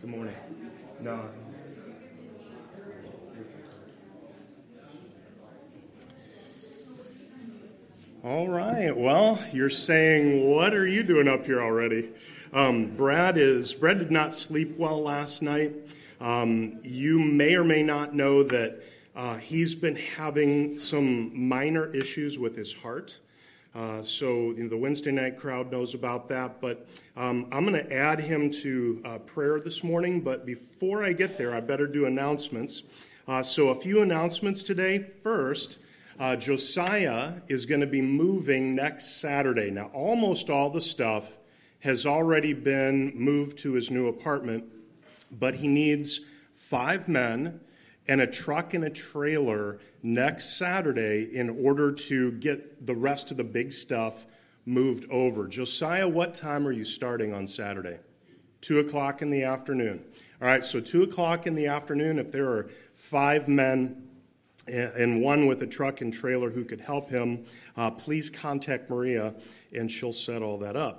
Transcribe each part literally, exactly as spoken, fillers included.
Good morning. No. All right. Well, you're saying, what are you doing up here already? Um, Brad is. Brad did not sleep well last night. Um, you may or may not know that uh, he's been having some minor issues with his heart. Uh, so you know, the Wednesday night crowd knows about that, but um, I'm going to add him to uh, prayer this morning. But before I get there, I better do announcements. Uh, so a few announcements today. First, uh, Josiah is going to be moving next Saturday. Now, almost all the stuff has already been moved to his new apartment, but he needs five men and a truck and a trailer next Saturday in order to get the rest of the big stuff moved over. Josiah, what time are you starting on Saturday? Two o'clock in the afternoon. All right, so two o'clock in the afternoon, if there are five men and one with a truck and trailer who could help him, uh, please contact Maria and she'll set all that up.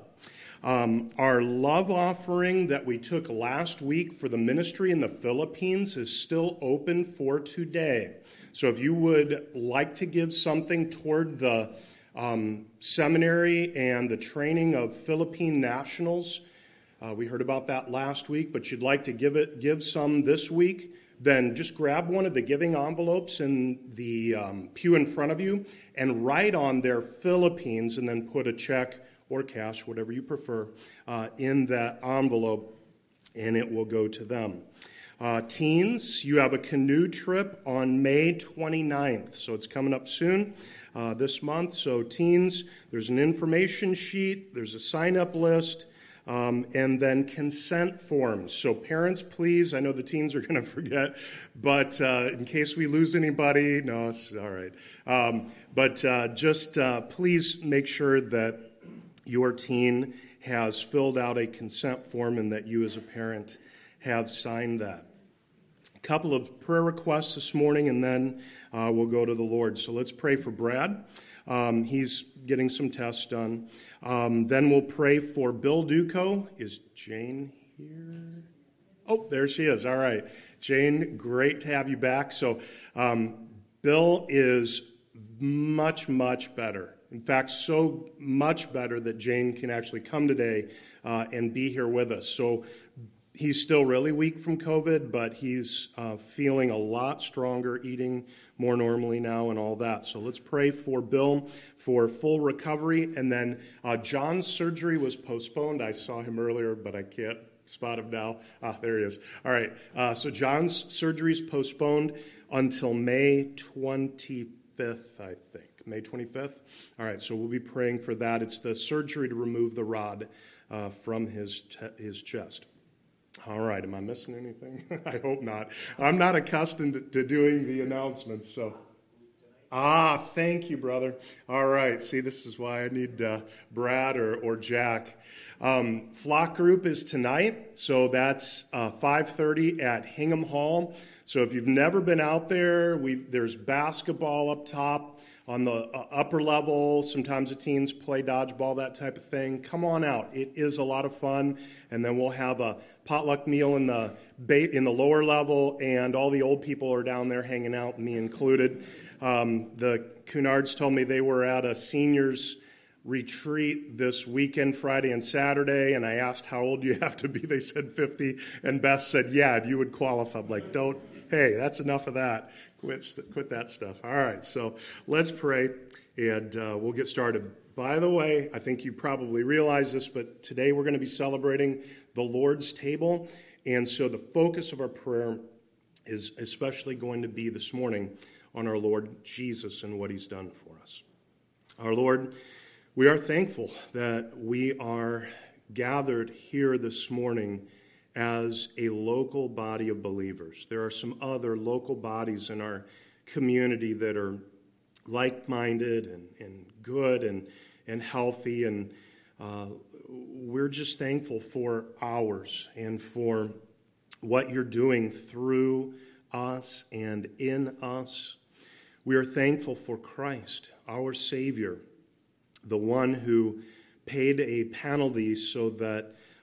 Um, our love offering that we took last week for the ministry in the Philippines is still open for today. So if you would like to give something toward the um, seminary and the training of Philippine nationals, uh, we heard about that last week, but you'd like to give it, give some this week, then just grab one of the giving envelopes in the um, pew in front of you and write on there Philippines and then put a check or cash, whatever you prefer, uh, in that envelope, and it will go to them. Uh, teens, you have a canoe trip on May twenty-ninth, so it's coming up soon uh, this month. So teens, there's an information sheet, there's a sign-up list, um, and then consent forms. So parents, please, I know the teens are going to forget, but uh, in case we lose anybody, no, it's all right. Um, but uh, just uh, please make sure that your teen has filled out a consent form and that you as a parent have signed that. A couple of prayer requests this morning, and then uh, we'll go to the Lord. So let's pray for Brad. Um, he's getting some tests done. Um, then we'll pray for Bill Duco. Is Jane here? Oh, there she is. All right. Jane, great to have you back. So um, Bill is much, much better. In fact, so much better that Jane can actually come today uh, and be here with us. So he's still really weak from COVID, but he's uh, feeling a lot stronger, eating more normally now and all that. So let's pray for Bill for full recovery. And then uh, John's surgery was postponed. I saw him earlier, but I can't spot him now. Ah, there he is. All right. Uh, so John's surgery is postponed until May twenty-fifth, I think. May twenty-fifth. All right, so we'll be praying for that. It's the surgery to remove the rod uh, from his te- his chest. All right, am I missing anything? I hope not. I'm not accustomed to, to doing the announcements, so. Ah, thank you, brother. All right, see, this is why I need uh, Brad or, or Jack. Um, flock group is tonight, so that's uh, five thirty at Hingham Hall. So if you've never been out there, we there's basketball up top. On the upper level, sometimes the teens play dodgeball, that type of thing. Come on out. It is a lot of fun. And then we'll have a potluck meal in the ba- in the lower level, and all the old people are down there hanging out, me included. Um, the Cunards told me they were at a seniors retreat this weekend, Friday and Saturday, and I asked how old you have to be. They said fifty, and Beth said, yeah, you would qualify. I'm like, don't, hey, that's enough of that. Quit, quit that stuff. All right, so let's pray, and uh, we'll get started. By the way, I think you probably realize this, but today we're going to be celebrating the Lord's table, and so the focus of our prayer is especially going to be this morning on our Lord Jesus and what he's done for us. Our Lord, we are thankful that we are gathered here this morning as a local body of believers. There are some other local bodies in our community that are like-minded and, and good and, and healthy, and uh, we're just thankful for ours and for what you're doing through us and in us. We are thankful for Christ, our Savior, the one who paid a penalty so that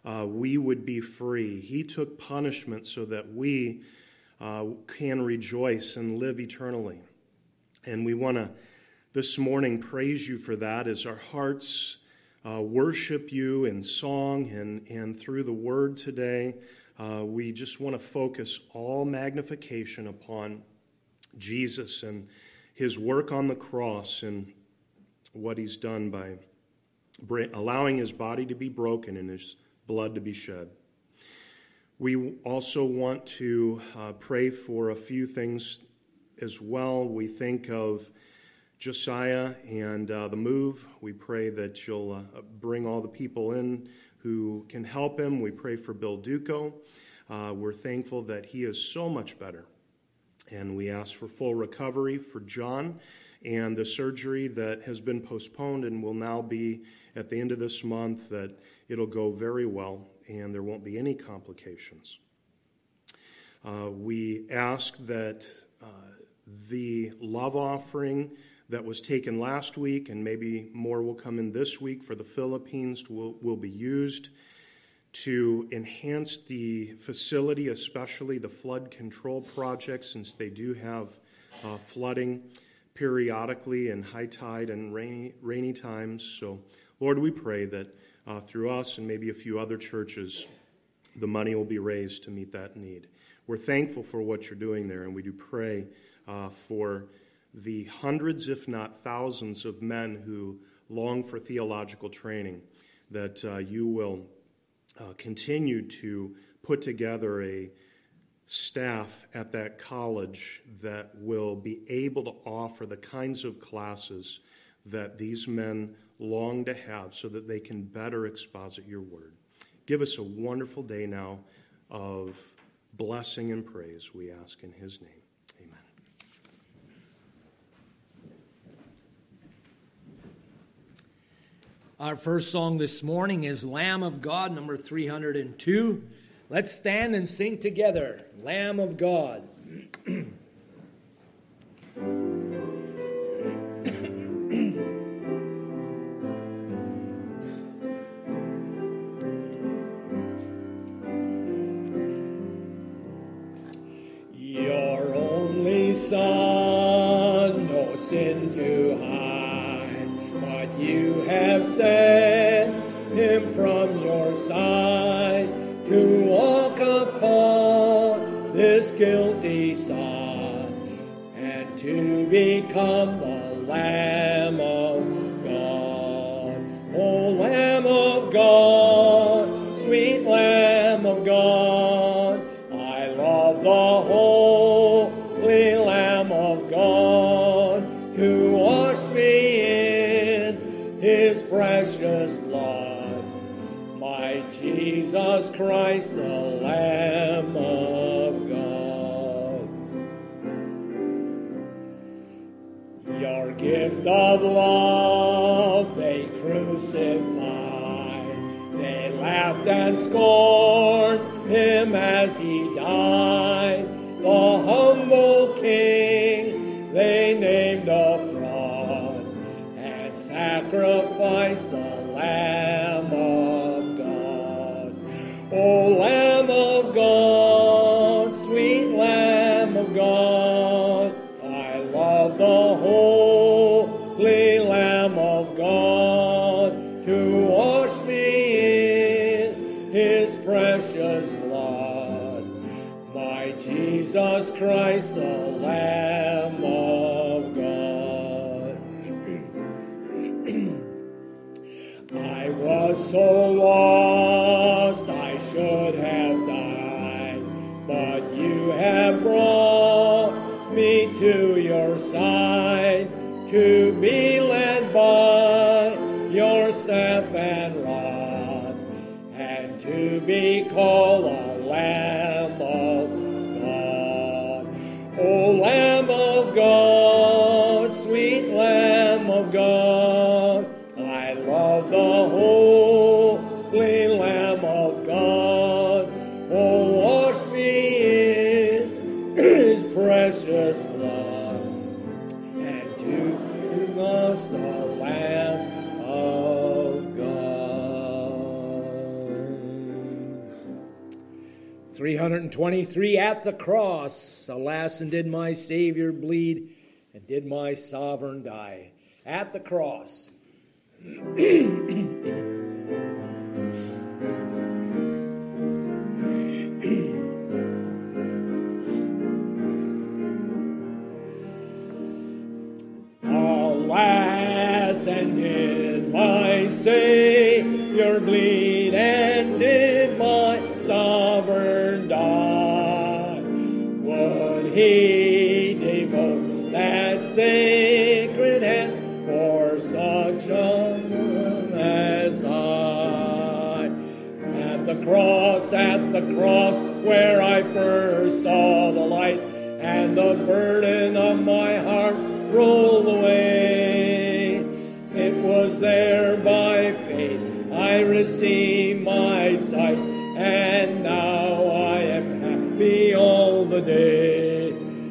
uh, we would be free. He took punishment so that we uh, can rejoice and live eternally. And we want to this morning praise you for that as our hearts uh, worship you in song and, and through the word today. Uh, we just want to focus all magnification upon Jesus and his work on the cross and what he's done by allowing his body to be broken and his blood to be shed. We also want to uh, pray for a few things as well. We think of Josiah and uh, the move. We pray that you'll uh, bring all the people in who can help him. We pray for Bill Duco. Uh, we're thankful that he is so much better. And we ask for full recovery for John and the surgery that has been postponed and will now be at the end of this month, that it'll go very well and there won't be any complications. Uh, we ask that uh, the love offering that was taken last week, and maybe more will come in this week for the Philippines, will, will be used to enhance the facility, especially the flood control project, since they do have uh, flooding periodically in high tide and rainy, rainy times. So, Lord, we pray that uh, through us and maybe a few other churches, the money will be raised to meet that need. We're thankful for what you're doing there, and we do pray uh, for the hundreds, if not thousands, of men who long for theological training, that uh, you will uh, continue to put together a staff at that college that will be able to offer the kinds of classes that these men long to have so that they can better exposit your word. Give us a wonderful day now of blessing and praise, we ask in his name. Amen. Our first song this morning is Lamb of God, number three hundred two. Let's stand and sing together, Lamb of God. Your only Son, no sin to hide, but you have sent him from your side to walk upon this guilty sod and to become the Lamb of God. O Lamb of God, sweet Lamb of God, I love the holy Lamb of God to wash me in his precious blood. My Jesus Christ, the Lamb of God. Your gift of love they crucified. They laughed and scorned him as he died. The humble king they named a fraud and sacrificed the Lamb of God. O Lamb of God, sweet Lamb of God, I love the holy Lamb of God to wash me in his precious blood. My Jesus Christ, the Lamb of God. I was so lost I should have died, but you have brought me to your side to be led by your staff and rod and to be called a Lamb of God. O Lamb of God, sweet Lamb of God, I love the holy Lamb of God. Oh, wash me in his precious blood and to us the Lamb of God. three hundred twenty-three, at the cross, alas, and did my Savior bleed, and did my sovereign die. At the cross. Alas, and did my Savior bleed, and did my sovereign die? Would he devote that sacred hand for such a one as I? At the cross, at the cross, where I first saw the light, and the burden of my heart rolled away. It was there by faith I received my sight, and now I am happy all the day.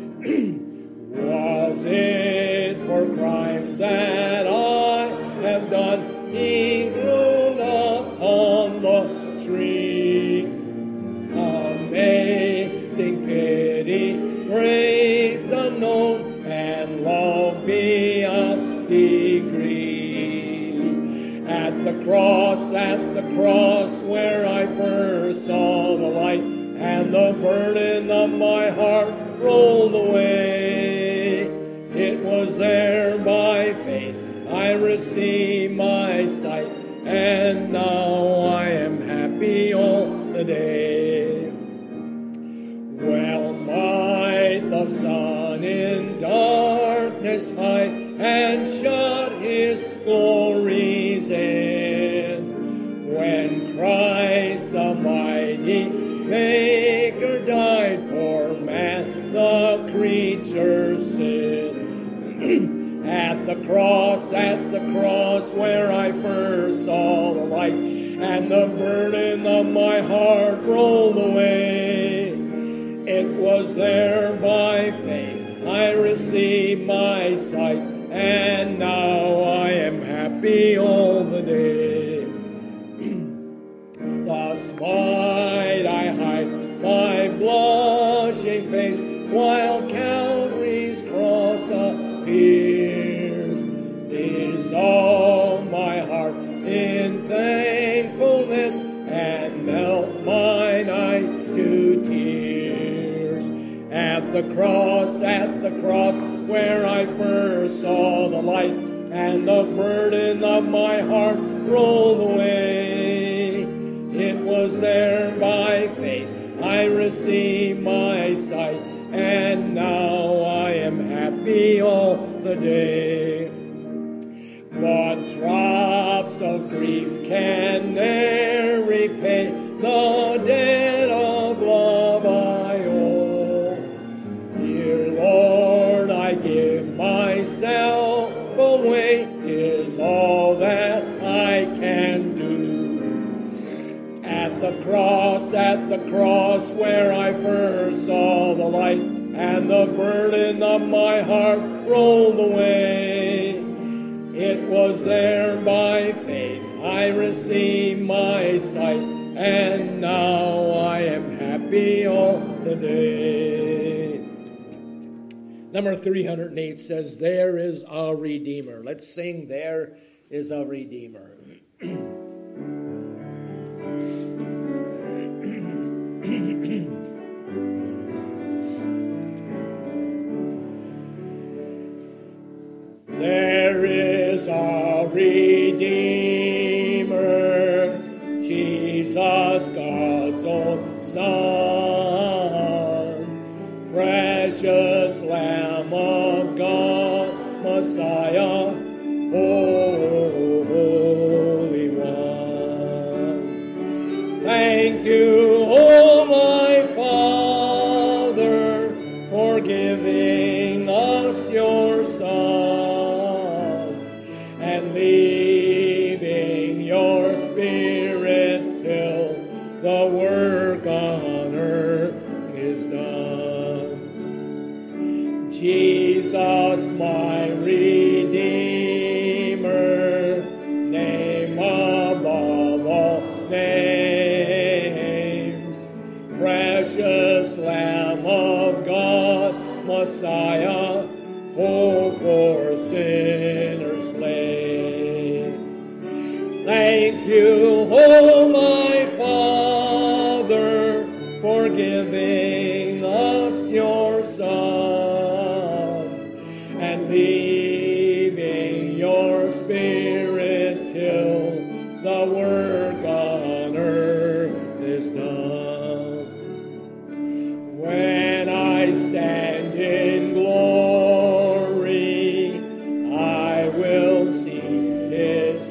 Was it for crimes that I have done, he groaned upon the tree? Amazing pity, grace unknown, and love beyond degree. At the cross, at the cross, where I first saw the light, and the burden of my heart rolled away. It was there by faith I received my sight, and now I am happy all the day. Well might the sun in darkness hide, and shut his glories in, when Christ the mighty Maker died for man, the creature's sin. At the cross, at the cross, where I first saw the light, and the burden of my heart rolled away. It was there by faith I received my sight, and now I am happy all the day. Thus might I hide my blushing face, while Calvary's cross appears. Dissolve my heart in thankfulness, and melt mine eyes to tears. At the cross, at the cross, where I first saw the light, and the burden of my heart rolled away. It was there by faith I received my sight, and now I am happy all the day. But drops of grief can ne'er repay the debt of love I owe. Dear Lord, I give myself away, 'tis all that I can do. At the cross, at the cross, where I first saw the light, and the burden of my heart rolled away. It was there by faith I received my sight, and now I am happy all the day. Number three hundred eight says, there is a Redeemer. Let's sing, there is a Redeemer. There is a Redeemer, Jesus, God's own Son, precious Lamb of God, Messiah, Holy One. Thank you, oh my Father, for giving us your Son, and leaving your Spirit till the work on earth is done. Jesus, my Redeemer, name above all names, precious Messiah, hope for sinners slain. Thank you, oh my Father, for giving us your Son and leaving your Spirit till the work on earth is done. When I stand in glory, I will see his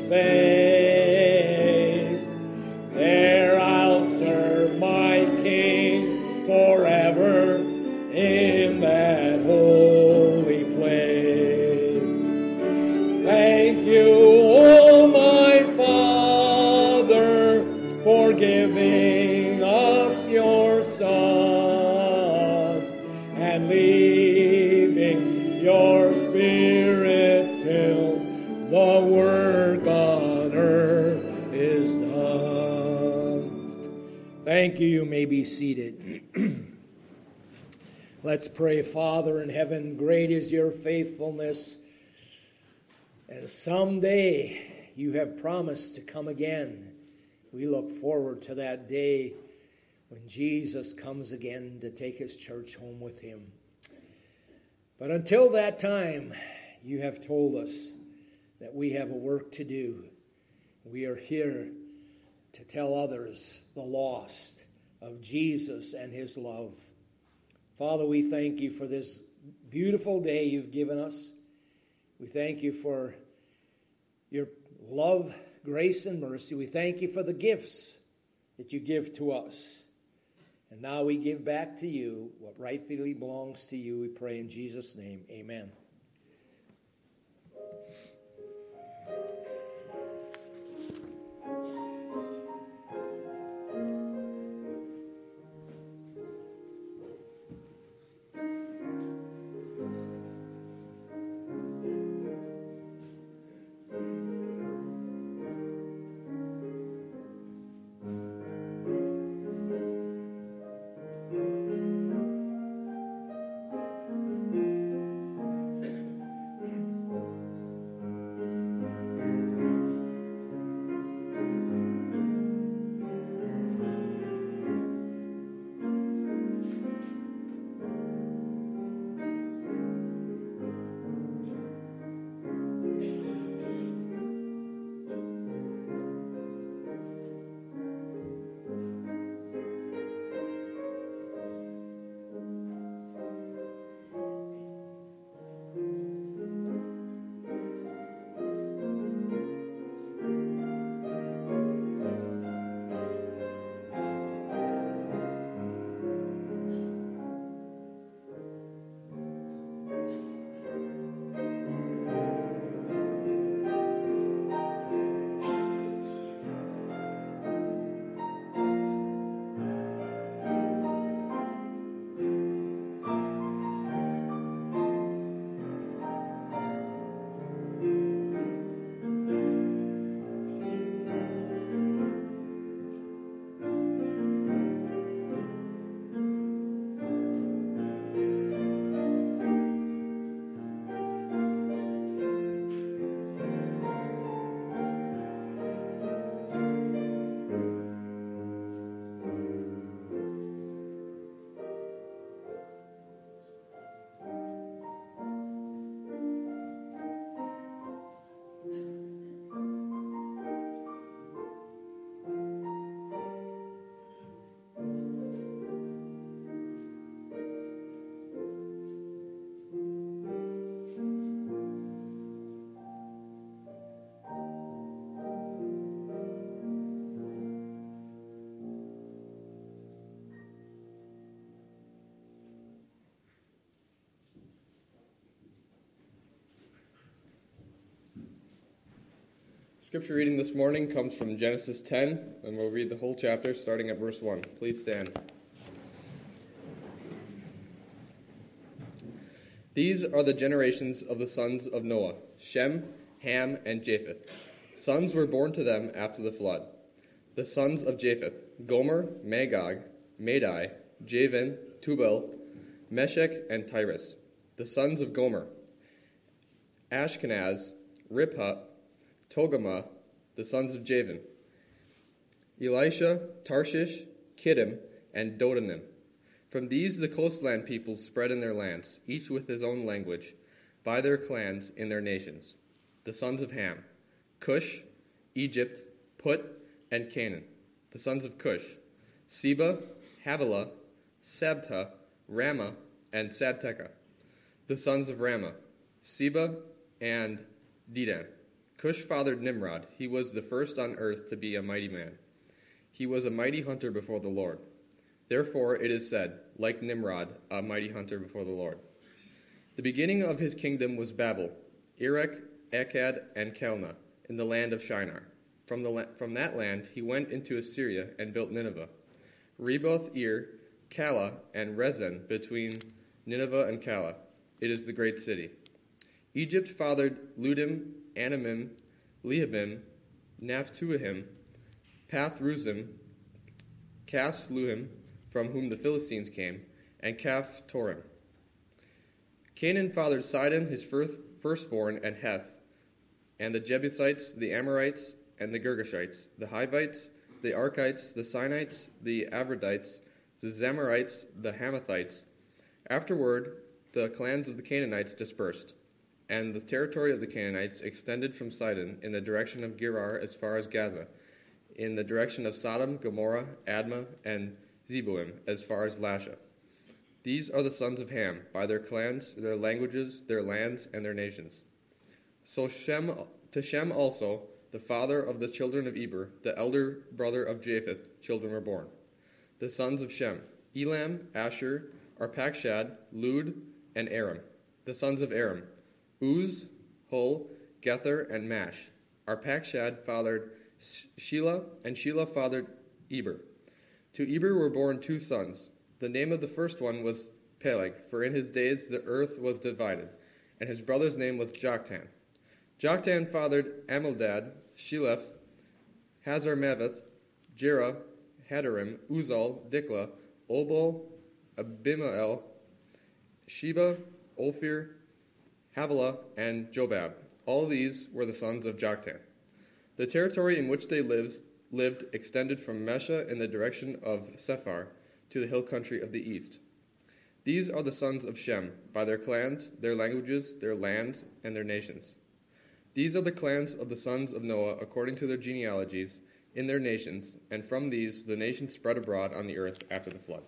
face. There I'll serve my King forever in that holy place. Thank you, oh my Father, for giving us your Son and leaving your Spirit till the work on earth is done. Thank you. You may be seated. Let's pray. Father in heaven, great is your faithfulness, and someday you have promised to come again. We look forward to that day when Jesus comes again to take his church home with him. But until that time, you have told us that we have a work to do. We are here to tell others, the lost, of Jesus and his love. Father, we thank you for this beautiful day you've given us. We thank you for your love, grace, and mercy. We thank you for the gifts that you give to us. And now we give back to you what rightfully belongs to you. We pray in Jesus' name. Amen. Scripture reading this morning comes from Genesis ten, and we'll read the whole chapter starting at verse one. Please stand. These are the generations of the sons of Noah, Shem, Ham, and Japheth. Sons were born to them after the flood. The sons of Japheth, Gomer, Magog, Madai, Javan, Tubal, Meshech and Tyrus. The sons of Gomer, Ashkenaz, Ripha, Togarmah, the sons of Javan, Elisha, Tarshish, Kittim, and Dodanim. From these the coastland peoples spread in their lands, each with his own language, by their clans in their nations. The sons of Ham, Cush, Egypt, Put, and Canaan. The sons of Cush, Seba, Havilah, Sabta, Ramah, and Sabteca. The sons of Ramah, Seba and Dedan. Cush fathered Nimrod. He was the first on earth to be a mighty man. He was a mighty hunter before the Lord. Therefore it is said, like Nimrod, a mighty hunter before the Lord. The beginning of his kingdom was Babel, Erech, Akkad, and Calneh, in the land of Shinar. From, the la- from that land he went into Assyria and built Nineveh, Reboth, Ir, Calah, and Rezin between Nineveh and Calah. It is the great city. Egypt fathered Ludim, Anamim, Lehabim, Naphtuahim, Pathruzim, Casluhim, from whom the Philistines came, and Caphtorim. Canaan fathered Sidon, his first, firstborn, and Heth, and the Jebusites, the Amorites, and the Girgashites, the Hivites, the Arkites, the Sinites, the Avradites, the Zamorites, the Hamathites. Afterward, the clans of the Canaanites dispersed, and the territory of the Canaanites extended from Sidon in the direction of Gerar as far as Gaza, in the direction of Sodom, Gomorrah, Admah, and Zeboim as far as Lasha. These are the sons of Ham, by their clans, their languages, their lands, and their nations. So Shem, to Shem also, the father of the children of Eber, the elder brother of Japheth, children were born. The sons of Shem, Elam, Asher, Arpachshad, Lud, and Aram. The sons of Aram, Uz, Hul, Gether, and Mash. Arpachshad fathered Shelah, and Shelah fathered Eber. To Eber were born two sons. The name of the first one was Peleg, for in his days the earth was divided, and his brother's name was Joktan. Joktan fathered Amildad, Sheleph, Hazarmaveth, Jerah, Hadarim, Uzal, Diklah, Obal, Abimael, Sheba, Ophir, Havilah, and Jobab. All these were the sons of Joktan. The territory in which they lived, lived extended from Mesha in the direction of Sephar to the hill country of the east. These are the sons of Shem, by their clans, their languages, their lands, and their nations. These are the clans of the sons of Noah according to their genealogies, in their nations, and from these the nations spread abroad on the earth after the flood.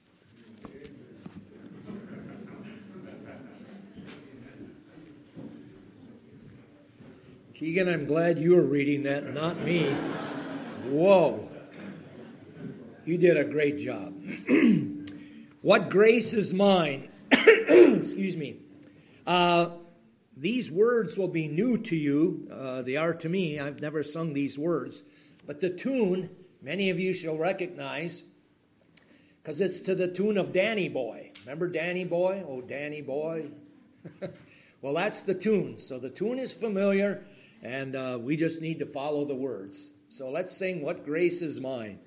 Keegan, I'm glad you were reading that, not me. Whoa. You did a great job. What grace is mine? Excuse me. Uh, these words will be new to you. Uh, they are to me. I've never sung these words. But the tune, many of you shall recognize, because it's to the tune of Danny Boy. Remember Danny Boy? Oh, Danny Boy. Well, that's the tune. So the tune is familiar, and uh, we just need to follow the words. So let's sing What Grace Is Mine.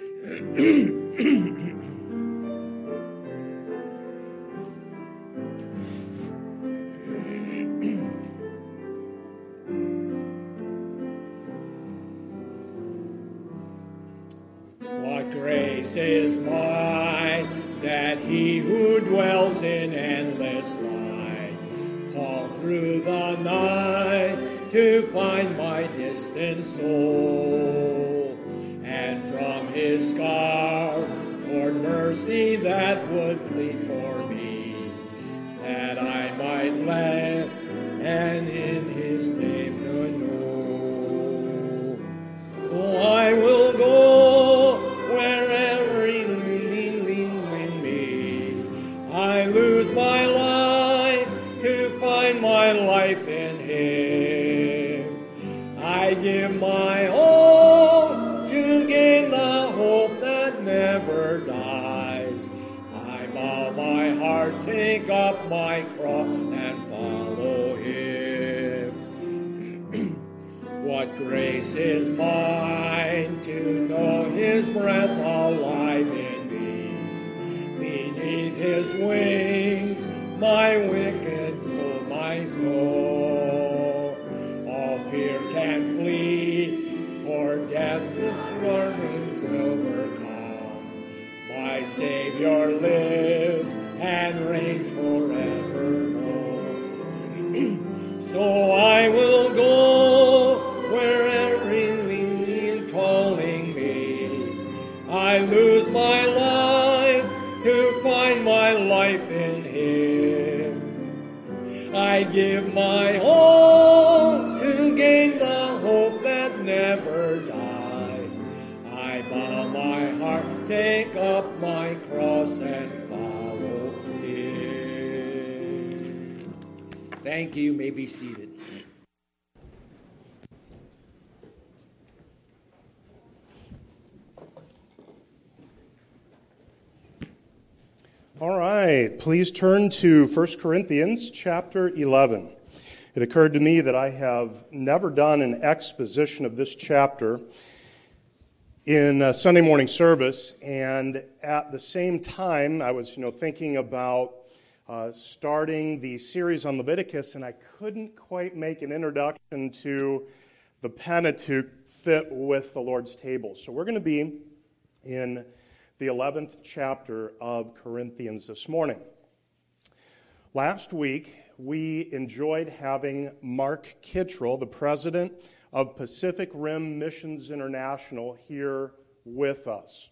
What grace is mine that he who dwells in endless light call through the night to find my distant soul, and from his scar poured mercy that would plead for me, that I might let and in his name to know. Oh, I will go wherever he lead me. I lose my life to find my life in him. I give my all to gain the hope that never dies. I bow my heart, take up my cross, and follow him. What grace is mine to know his breath alive in me. Beneath his wings my Savior lives and reigns forevermore. So I will go wherever He is calling me. I lose my life to find my life in Him. I give my all to gain the hope that never dies. I bow my heart, take up my cross, and follow Him. Thank you. You may be seated. All right, please turn to First Corinthians chapter eleven. It occurred to me that I have never done an exposition of this chapter in a Sunday morning service, and at the same time, I was, you know, thinking about uh, starting the series on Leviticus, and I couldn't quite make an introduction to the Pentateuch fit with the Lord's table. So we're going to be in the eleventh chapter of Corinthians this morning. Last week, we enjoyed having Mark Kittrell, the president of Pacific Rim Missions International, here with us.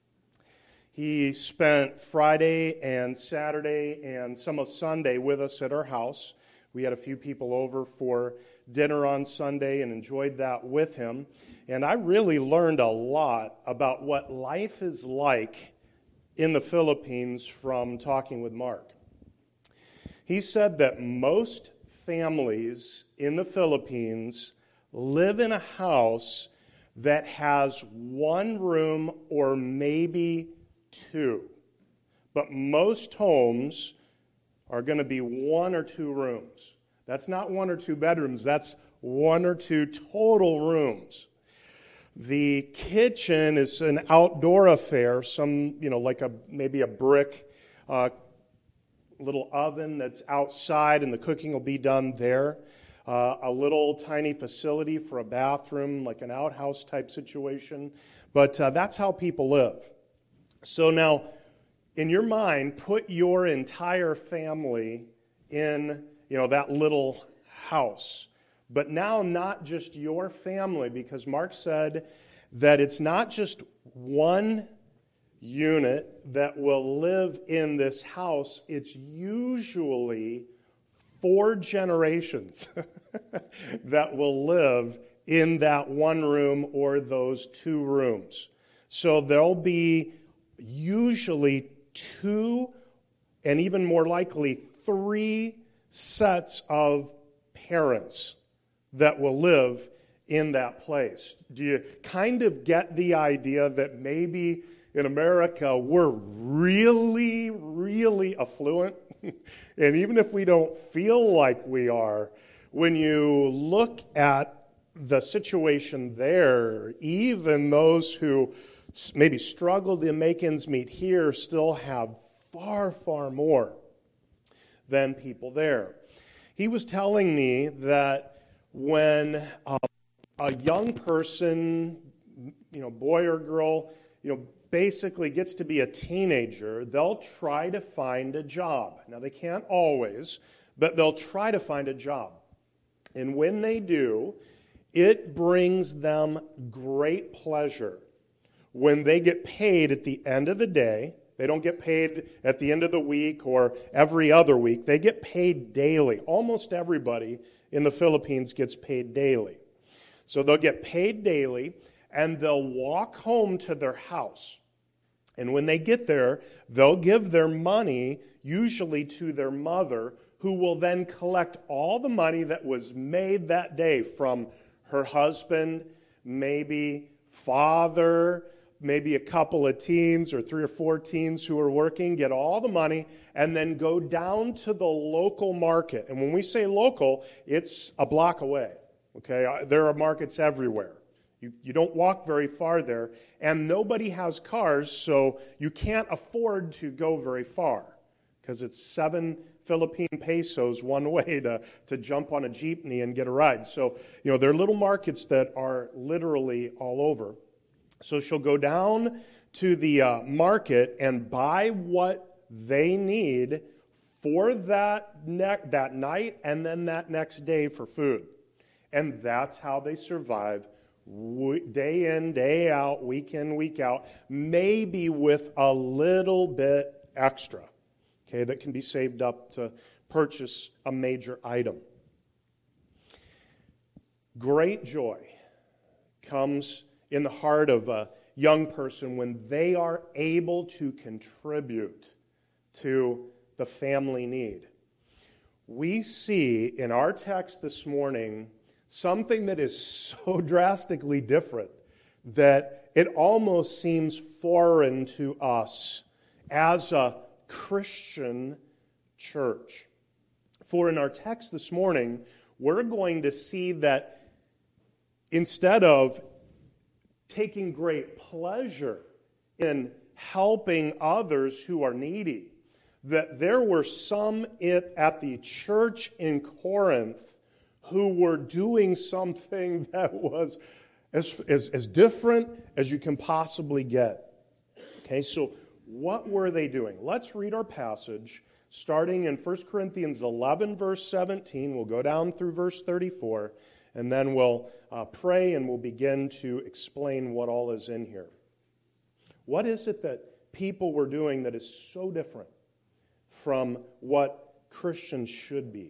He spent Friday and Saturday and some of Sunday with us at our house. We had a few people over for dinner on Sunday and enjoyed that with him. And I really learned a lot about what life is like in the Philippines from talking with Mark. He said that most families in the Philippines live in a house that has one room or maybe two. But most homes are going to be one or two rooms. That's not one or two bedrooms, that's one or two total rooms. The kitchen is an outdoor affair, some, you know, like a maybe a brick uh, little oven that's outside and the cooking will be done there. Uh, a little tiny facility for a bathroom, like an outhouse type situation. But uh, that's how people live. So now, in your mind, put your entire family in, you know, that little house. But now not just your family, because Mark said that it's not just one unit that will live in this house. It's usually four generations that will live in that one room or those two rooms. So there'll be usually two, and even more likely three sets of parents that will live in that place. Do you kind of get the idea that maybe in America we're really, really affluent? And even if we don't feel like we are, when you look at the situation there, even those who maybe struggle to make ends meet here still have far, far more than people there. He was telling me that when uh, a young person, you know, boy or girl, you know, basically gets to be a teenager, they'll try to find a job. Now, they can't always, but they'll try to find a job. And when they do, it brings them great pleasure when they get paid at the end of the day. They don't get paid at the end of the week or every other week. They get paid daily. Almost everybody in the Philippines gets paid daily. So they'll get paid daily, and they'll walk home to their house. And when they get there, they'll give their money, usually to their mother, who will then collect all the money that was made that day from her husband, maybe father, maybe a couple of teens or three or four teens who are working, get all the money, and then go down to the local market. And when we say local, it's a block away. Okay, there are markets everywhere. You, you don't walk very far there, and nobody has cars, so you can't afford to go very far because it's seven Philippine pesos one way to, to jump on a jeepney and get a ride. So, you know, there are little markets that are literally all over. So she'll go down to the uh, market and buy what they need for that, ne- that night and then that next day for food. And that's how they survive day in, day out, week in, week out, maybe with a little bit extra, okay, that can be saved up to purchase a major item. Great joy comes in the heart of a young person when they are able to contribute to the family need. We see in our text this morning something that is so drastically different that it almost seems foreign to us as a Christian church. For in our text this morning, we're going to see that instead of taking great pleasure in helping others who are needy, that there were some at the church in Corinth who were doing something that was as, as, as different as you can possibly get. Okay, so what were they doing? Let's read our passage starting in First Corinthians eleven, verse seventeen. We'll go down through verse thirty-four, and then we'll uh, pray and we'll begin to explain what all is in here. What is it that people were doing that is so different from what Christians should be?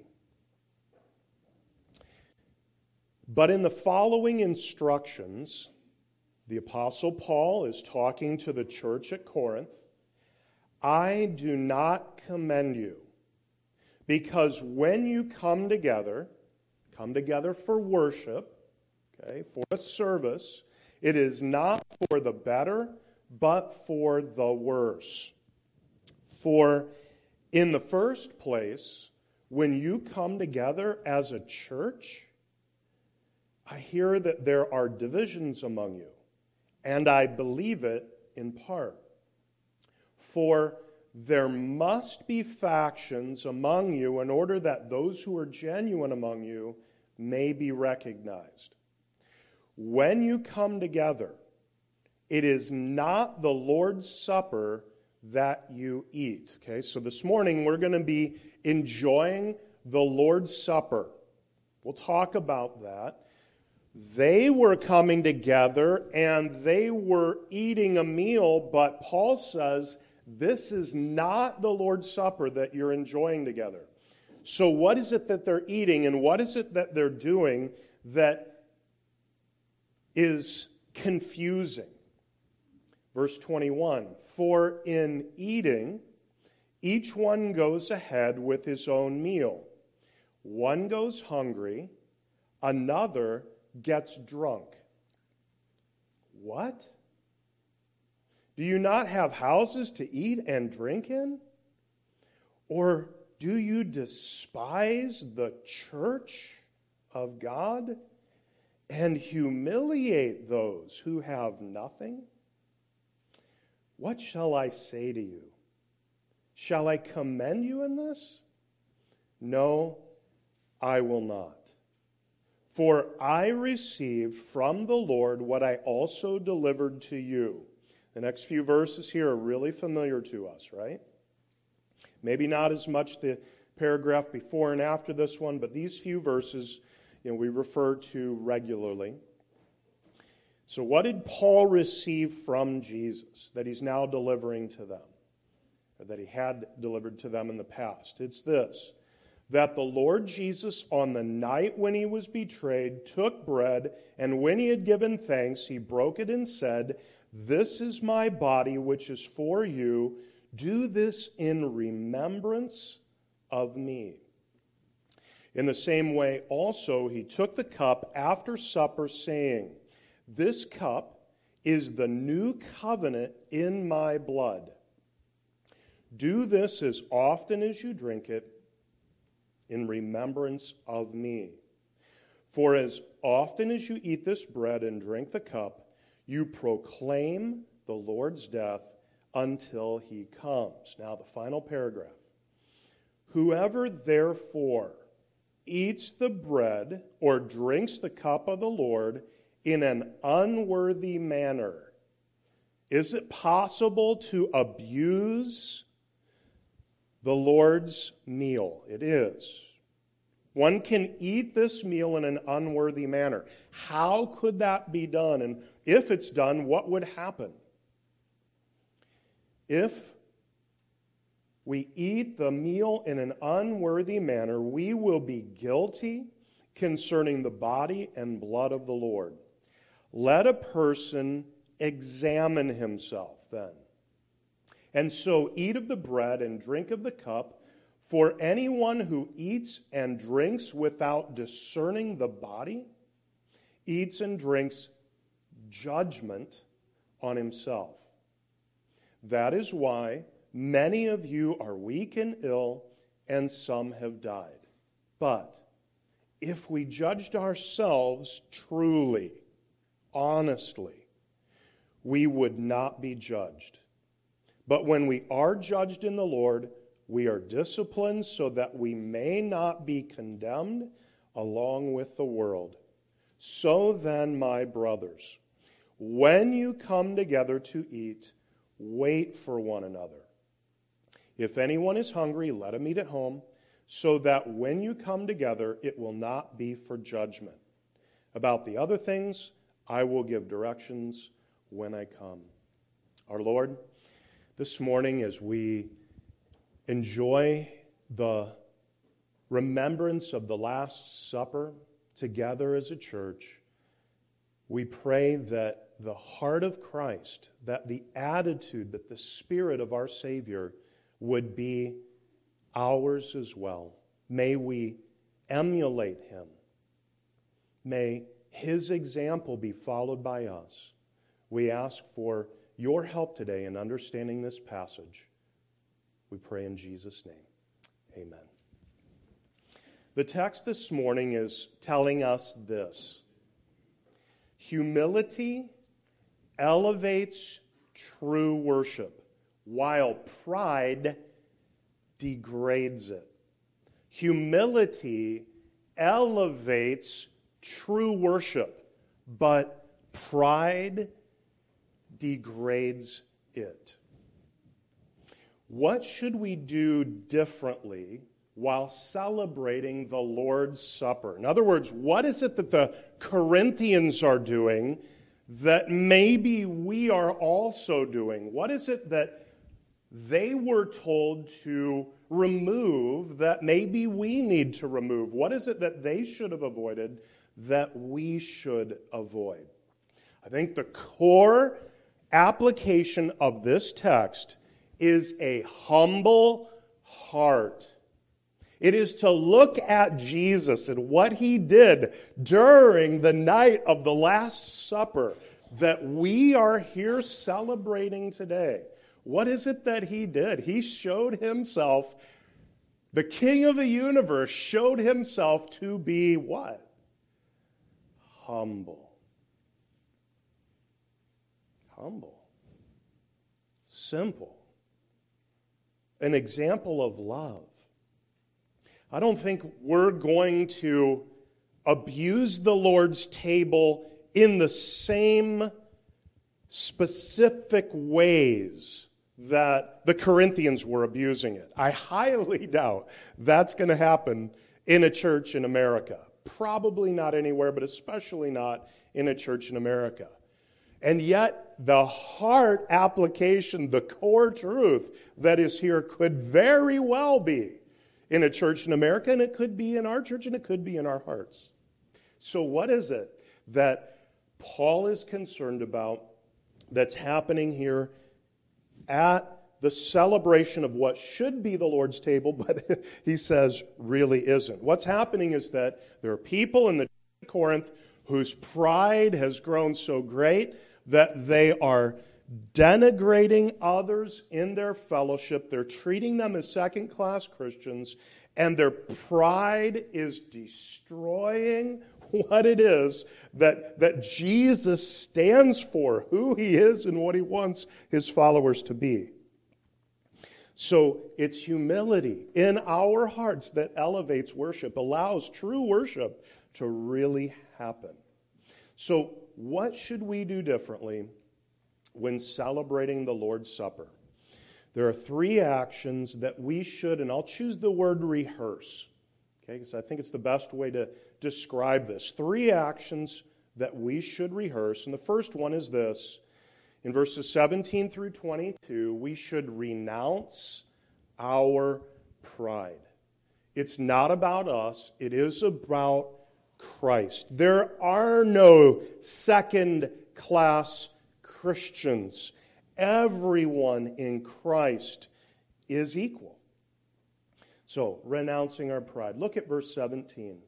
But in the following instructions, the Apostle Paul is talking to the church at Corinth. I do not commend you, because when you come together, come together for worship, okay, for a service, it is not for the better, but for the worse. For in the first place, when you come together as a church, I hear that there are divisions among you, and I believe it in part. For there must be factions among you in order that those who are genuine among you may be recognized. When you come together, it is not the Lord's Supper that you eat. Okay, so this morning we're going to be enjoying the Lord's Supper. We'll talk about that. They were coming together and they were eating a meal, but Paul says this is not the Lord's Supper that you're enjoying together. So what is it that they're eating and what is it that they're doing that is confusing? Verse twenty-one, for in eating, each one goes ahead with his own meal. One goes hungry, another gets drunk. What? Do you not have houses to eat and drink in? Or do you despise the church of God and humiliate those who have nothing? What shall I say to you? Shall I commend you in this? No, I will not. For I received from the Lord what I also delivered to you. The next few verses here are really familiar to us, right? Maybe not as much the paragraph before and after this one, but these few verses, you know, we refer to regularly. So what did Paul receive from Jesus that he's now delivering to them, or that he had delivered to them in the past? It's this, that the Lord Jesus, on the night when he was betrayed, took bread, and when he had given thanks, he broke it and said, "This is my body, which is for you. Do this in remembrance of me." In the same way, also, he took the cup after supper, saying, "This cup is the new covenant in my blood. Do this as often as you drink it in remembrance of me. For as often as you eat this bread and drink the cup, you proclaim the Lord's death until he comes." Now the final paragraph. "Whoever therefore eats the bread or drinks the cup of the Lord in an unworthy manner Is it possible to abuse the Lord's meal? It is. One can eat this meal in an unworthy manner. How could that be done? And if it's done, what would happen? If we eat the meal in an unworthy manner, we will be guilty concerning the body and blood of the Lord. Let a person examine himself then. And so eat of the bread and drink of the cup, for anyone who eats and drinks without discerning the body eats and drinks judgment on himself. That is why many of you are weak and ill, and some have died. But if we judged ourselves truly, honestly, we would not be judged. But when we are judged in the Lord, we are disciplined so that we may not be condemned along with the world. So then, my brothers, when you come together to eat, wait for one another. If anyone is hungry, let him eat at home, so that when you come together, it will not be for judgment. About the other things, I will give directions when I come. Our Lord, this morning as we enjoy the remembrance of the Last Supper together as a church, we pray that the heart of Christ, that the attitude, that the Spirit of our Savior would be ours as well. May we emulate Him. May His example be followed by us. We ask for your help today in understanding this passage. We pray in Jesus' name. Amen. The text this morning is telling us this. Humility elevates true worship, while pride degrades it. Humility elevates true worship, but pride degrades it. What should we do differently while celebrating the Lord's Supper? In other words, what is it that the Corinthians are doing that maybe we are also doing? What is it that they were told to remove that maybe we need to remove? What is it that they should have avoided that we should avoid? I think the core application of this text is a humble heart. It is to look at Jesus and what He did during the night of the Last Supper that we are here celebrating today. What is it that He did? He showed Himself, the King of the universe showed Himself to be what? Humble. Humble. Simple. An example of love. I don't think we're going to abuse the Lord's table in the same specific ways that the Corinthians were abusing it. I highly doubt that's going to happen in a church in America. Probably not anywhere, but especially not in a church in America. And yet, the heart application, the core truth that is here could very well be in a church in America, and it could be in our church, and it could be in our hearts. So what is it that Paul is concerned about that's happening here at the celebration of what should be the Lord's table, but he says really isn't? What's happening is that there are people in the church of Corinth whose pride has grown so great that they are denigrating others in their fellowship. They're treating them as second-class Christians, and their pride is destroying what it is that, that Jesus stands for, who He is and what He wants His followers to be. So it's humility in our hearts that elevates worship, allows true worship to really happen. So what should we do differently when celebrating the Lord's Supper. There are three actions that we should, and I'll choose the word rehearse, okay, because I think it's the best way to describe this. Three actions that we should rehearse, and the first one is this. In verses seventeen through twenty-two, we should renounce our pride. It's not about us, it is about Christ. There are no second-class Christians. Everyone in Christ is equal. So, renouncing our pride. Look at verse seventeen.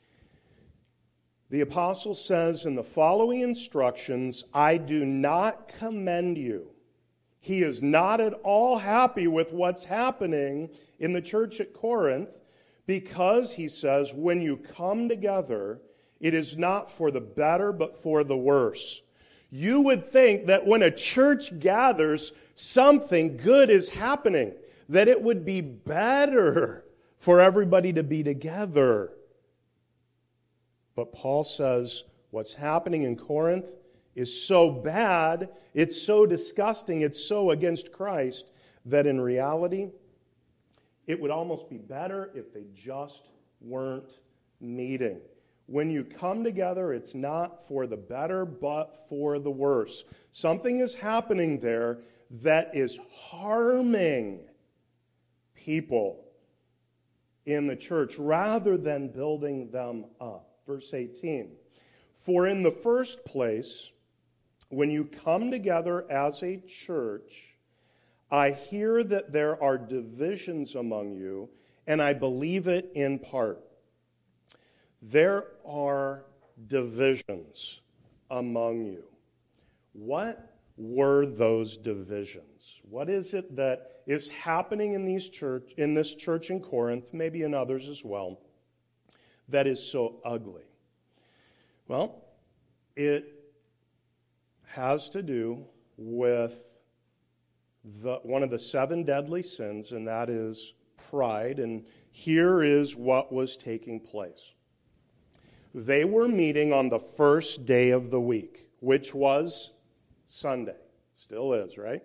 The apostle says in the following instructions, I do not commend you. He is not at all happy with what's happening in the church at Corinth because, he says, when you come together, it is not for the better but for the worse. You would think that when a church gathers, something good is happening, that it would be better for everybody to be together. But Paul says what's happening in Corinth is so bad, it's so disgusting, it's so against Christ, that in reality, it would almost be better if they just weren't meeting. When you come together, it's not for the better, but for the worse. Something is happening there that is harming people in the church rather than building them up. Verse eighteen, for in the first place, when you come together as a church, I hear that there are divisions among you, and I believe it in part. There are divisions among you. What were those divisions? What is it that is happening in these church in this church in Corinth, maybe in others as well, that is so ugly? Well, it has to do with the, one of the seven deadly sins, and that is pride. And here is what was taking place. They were meeting on the first day of the week, which was Sunday. Still is, right?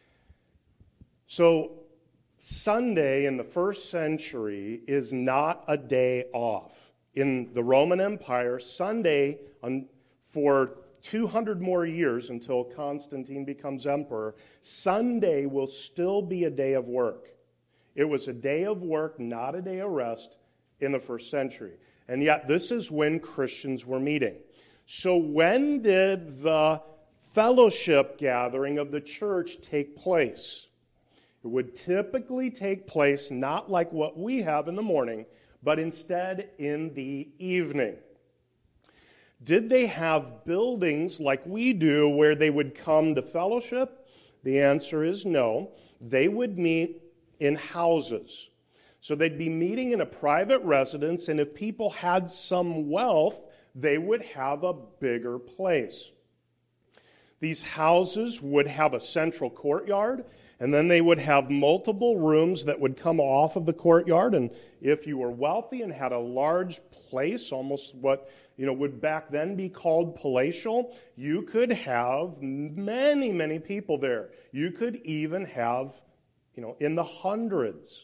So Sunday in the first century is not a day off. In the Roman Empire, Sunday, for two hundred more years until Constantine becomes emperor, Sunday will still be a day of work. It was a day of work, not a day of rest in the first century. And yet this is when Christians were meeting. So when did the fellowship gathering of the church take place? It would typically take place not like what we have in the morning, but instead in the evening. Did they have buildings like we do where they would come to fellowship? The answer is no. They would meet in houses. So they'd be meeting in a private residence, and if people had some wealth, they would have a bigger place. These houses would have a central courtyard, and then they would have multiple rooms that would come off of the courtyard. And if you were wealthy and had a large place, almost what you know would back then be called palatial, you could have many, many people there. You could even have, you know, in the hundreds.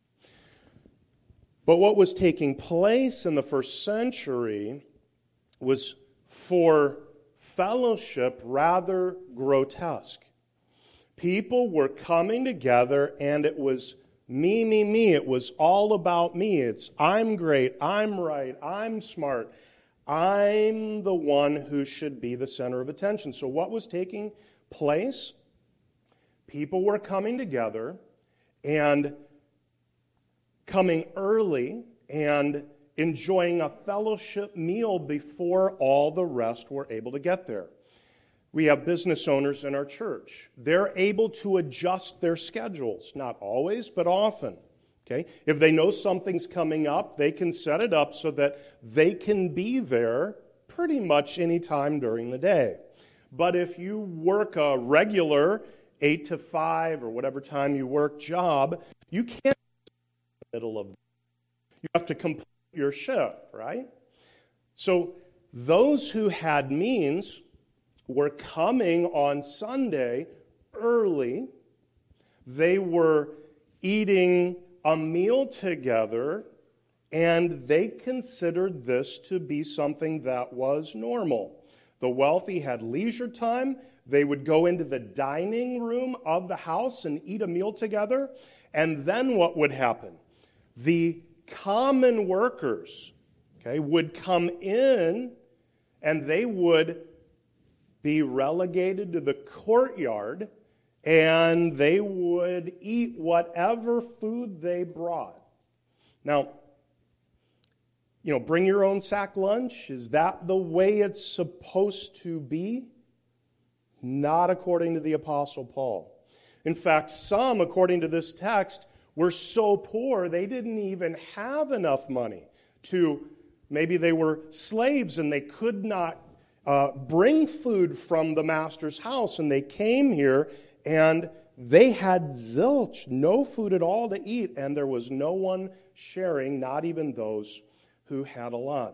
But what was taking place in the first century was, for fellowship, rather grotesque. People were coming together, and it was me, me, me. It was all about me. It's I'm great, I'm right, I'm smart. I'm the one who should be the center of attention. So what was taking place? People were coming together and coming early and enjoying a fellowship meal before all the rest were able to get there. We have business owners in our church. They're able to adjust their schedules, not always, but often. Okay? If they know something's coming up, they can set it up so that they can be there pretty much any time during the day. But if you work a regular eight to five or whatever time you work job, you can't in the middle of it. You have to complete your shift, right? So those who had means were coming on Sunday early. They were eating a meal together, and they considered this to be something that was normal. The wealthy had leisure time. They would go into the dining room of the house and eat a meal together. And then what would happen? The common workers, okay, would come in, and they would be relegated to the courtyard, and they would eat whatever food they brought. Now, you know, bring your own sack lunch. Is that the way it's supposed to be? Not according to the Apostle Paul. In fact, some, according to this text, were so poor they didn't even have enough money to, maybe they were slaves and they could not uh, bring food from the master's house, and they came here and they had zilch, no food at all to eat, and there was no one sharing, not even those who had a lot.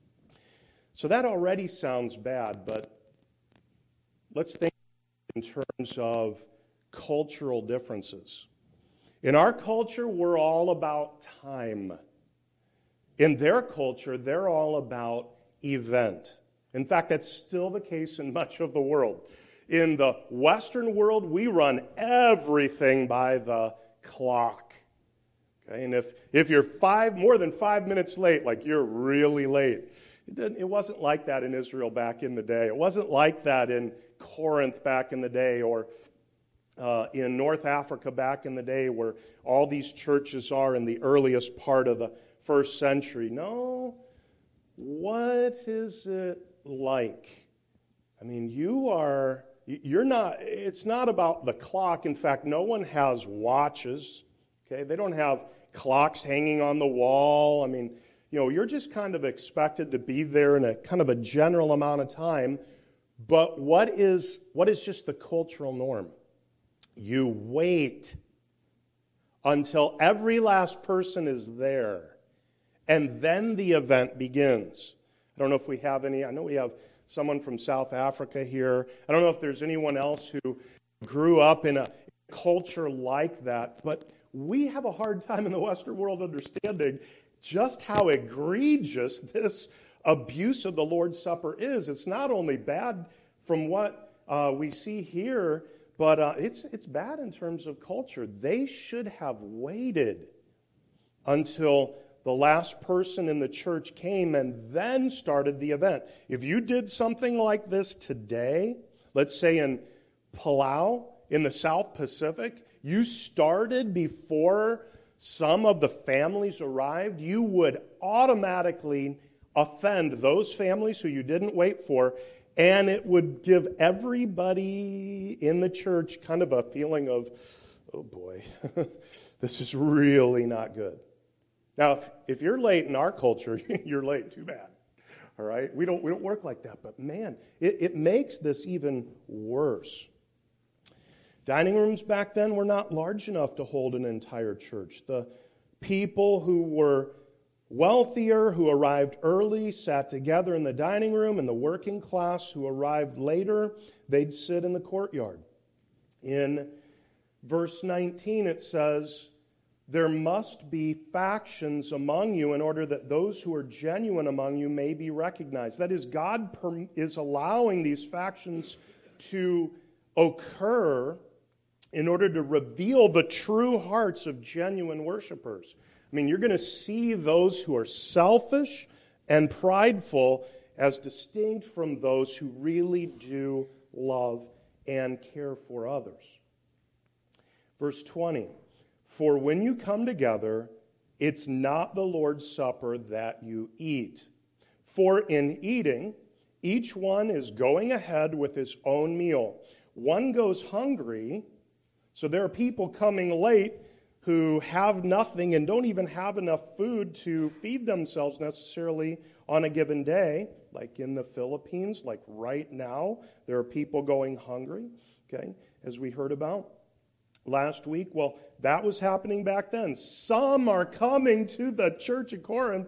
So that already sounds bad, but let's think in terms of cultural differences. In our culture, we're all about time. In their culture, they're all about event. In fact, that's still the case in much of the world. In the Western world, we run everything by the clock. Okay? And if, if you're five more than five minutes late, like you're really late. It, didn't, it wasn't like that in Israel back in the day. It wasn't like that in Corinth back in the day, or uh, in North Africa back in the day, where all these churches are in the earliest part of the first century. No. What is it like? I mean, you are, you're not, it's not about the clock. In fact, no one has watches, okay? They don't have clocks hanging on the wall. I mean, you know, you're just kind of expected to be there in a kind of a general amount of time. But what is, what is just the cultural norm? You wait until every last person is there, and then the event begins. I don't know if we have any, I know we have someone from South Africa here. I don't know if there's anyone else who grew up in a culture like that, but we have a hard time in the Western world understanding just how egregious this abuse of the Lord's Supper is. It's not only bad from what uh, we see here, but uh, it's, it's bad in terms of culture. They should have waited until the last person in the church came and then started the event. If you did something like this today, let's say in Palau, in the South Pacific, you started before some of the families arrived, you would automatically offend those families who you didn't wait for, and it would give everybody in the church kind of a feeling of, oh boy, this is really not good. Now, if, if you're late in our culture, you're late, too bad. All right? We don't, we don't work like that, but man, it, it makes this even worse. Dining rooms back then were not large enough to hold an entire church. The people who were wealthier, who arrived early, sat together in the dining room, and the working class who arrived later, they'd sit in the courtyard. In verse nineteen, it says, "There must be factions among you in order that those who are genuine among you may be recognized." That is, God is allowing these factions to occur in order to reveal the true hearts of genuine worshipers. I mean, you're going to see those who are selfish and prideful as distinct from those who really do love and care for others. Verse twenty, "For when you come together, it's not the Lord's Supper that you eat. For in eating, each one is going ahead with his own meal. One goes hungry." So there are people coming late who have nothing and don't even have enough food to feed themselves necessarily on a given day, like in the Philippines, like right now. There are people going hungry, okay, as we heard about last week. Well, that was happening back then. Some are coming to the church at Corinth,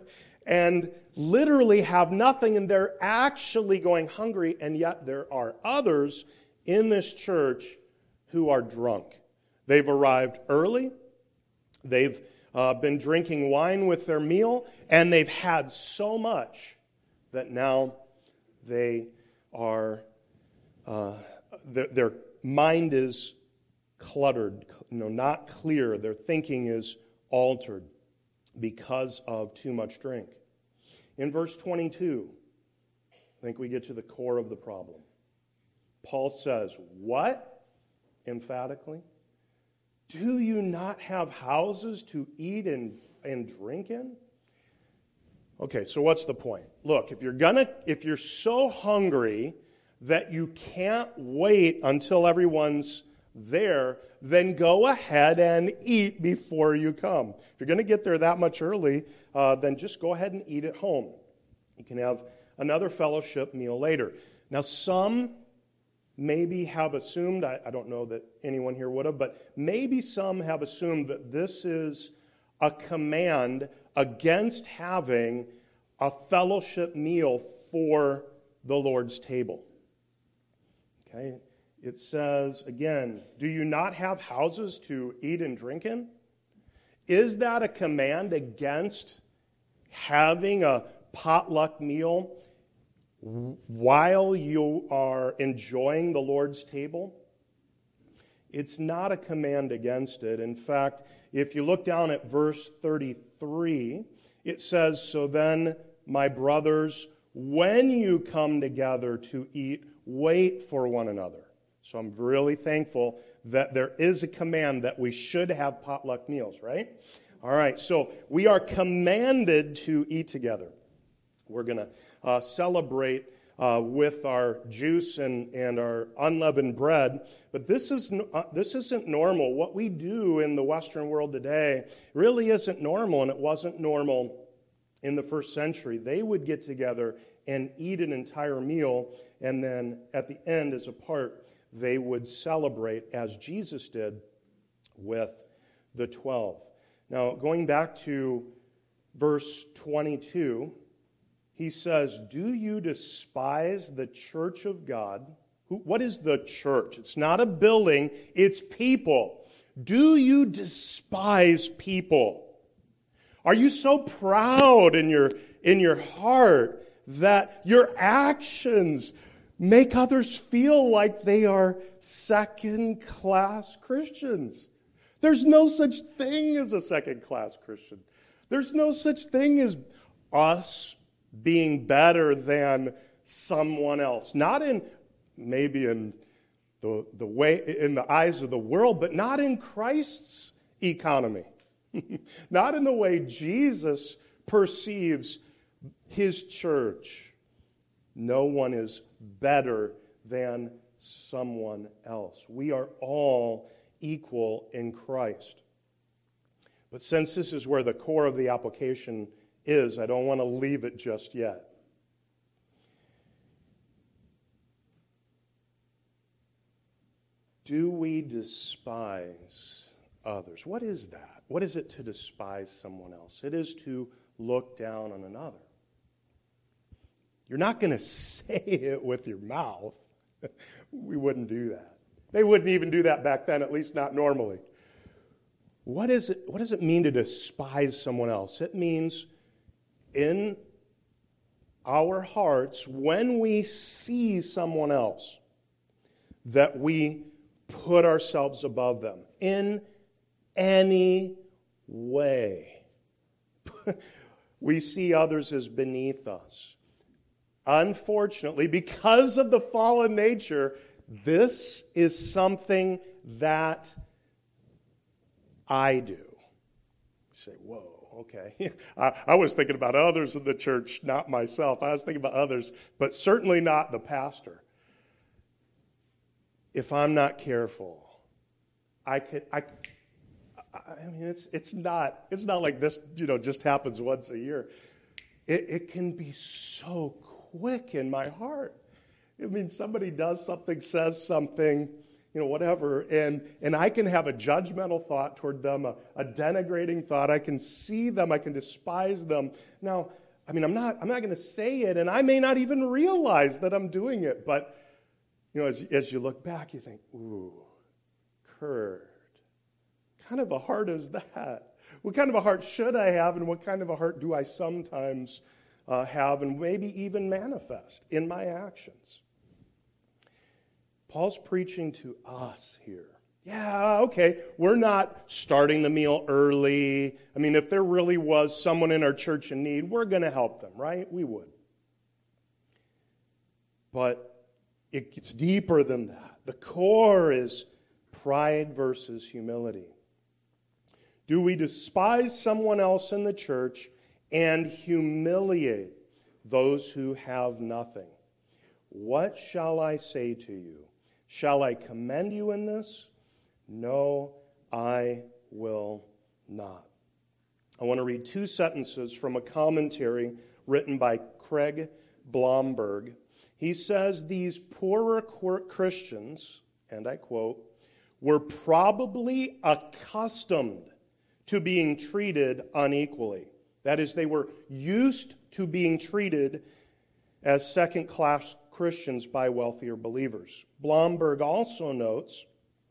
and literally have nothing, and they're actually going hungry, and yet there are others in this church who are drunk. They've arrived early, they've uh, been drinking wine with their meal, and they've had so much that now they are, uh, their, their mind is cluttered, you know, not clear. Their thinking is altered because of too much drink. In verse twenty-two, I think we get to the core of the problem. Paul says, what? Emphatically. Do you not have houses to eat and, and drink in? Okay, so what's the point? Look, if you're gonna, if you're so hungry that you can't wait until everyone's there, then go ahead and eat before you come. If you're going to get there that much early, uh, then just go ahead and eat at home. You can have another fellowship meal later. Now, some maybe have assumed, I, I don't know that anyone here would have, but maybe some have assumed that this is a command against having a fellowship meal for the Lord's table. Okay? It says, again, do you not have houses to eat and drink in? Is that a command against having a potluck meal while you are enjoying the Lord's table? It's not a command against it. In fact, if you look down at verse thirty-three, it says, so then, my brothers, when you come together to eat, wait for one another. So I'm really thankful that there is a command that we should have potluck meals, right? All right, so we are commanded to eat together. We're going to uh, celebrate uh, with our juice and, and our unleavened bread, but this, is, uh, this isn't normal. What we do in the Western world today really isn't normal, and it wasn't normal in the first century. They would get together and eat an entire meal, and then at the end, as a part, they would celebrate, as Jesus did, with the twelve. Now, going back to verse twenty-two, he says, do you despise the church of God? Who, what is the church? It's not a building, it's people. Do you despise people? Are you so proud in your, in your heart that your actions make others feel like they are second-class Christians? There's no such thing as a second-class Christian. There's no such thing as us being better than someone else. Not in, maybe in the, the way, in the eyes of the world, but not in Christ's economy. Not in the way Jesus perceives his church. No one is better than someone else. We are all equal in Christ. But since this is where the core of the application is, I don't want to leave it just yet. Do we despise others? What is that? What is it to despise someone else? It is to look down on another. You're not going to say it with your mouth. We wouldn't do that. They wouldn't even do that back then, at least not normally. What is it, what does it mean to despise someone else? It means in our hearts, when we see someone else, that we put ourselves above them in any way. We see others as beneath us. Unfortunately, because of the fallen nature, this is something that I do. You say, whoa, okay. I, I was thinking about others in the church, not myself. I was thinking about others, but certainly not the pastor. If I'm not careful, I could, I, I mean, it's it's not it's not like this, you know, just happens once a year. It, it can be so quick in my heart. I mean, somebody does something, says something, you know, whatever, and, and I can have a judgmental thought toward them, a, a denigrating thought. I can see them, I can despise them. Now, I mean, I'm not, I'm not going to say it, and I may not even realize that I'm doing it. But, you know, as, as you look back, you think, ooh, Kurt, what kind of a heart is that? What kind of a heart should I have, and what kind of a heart do I sometimes uh, have, and maybe even manifest in my actions? Paul's preaching to us here. Yeah, okay, we're not starting the meal early. I mean, if there really was someone in our church in need, we're going to help them, right? We would. But it gets deeper than that. The core is pride versus humility. Do we despise someone else in the church and humiliate those who have nothing? What shall I say to you? Shall I commend you in this? No, I will not. I want to read two sentences from a commentary written by Craig Blomberg. He says, these poorer Christians, and I quote, were probably accustomed to being treated unequally. That is, they were used to being treated as second-class Christians by wealthier believers. Blomberg also notes,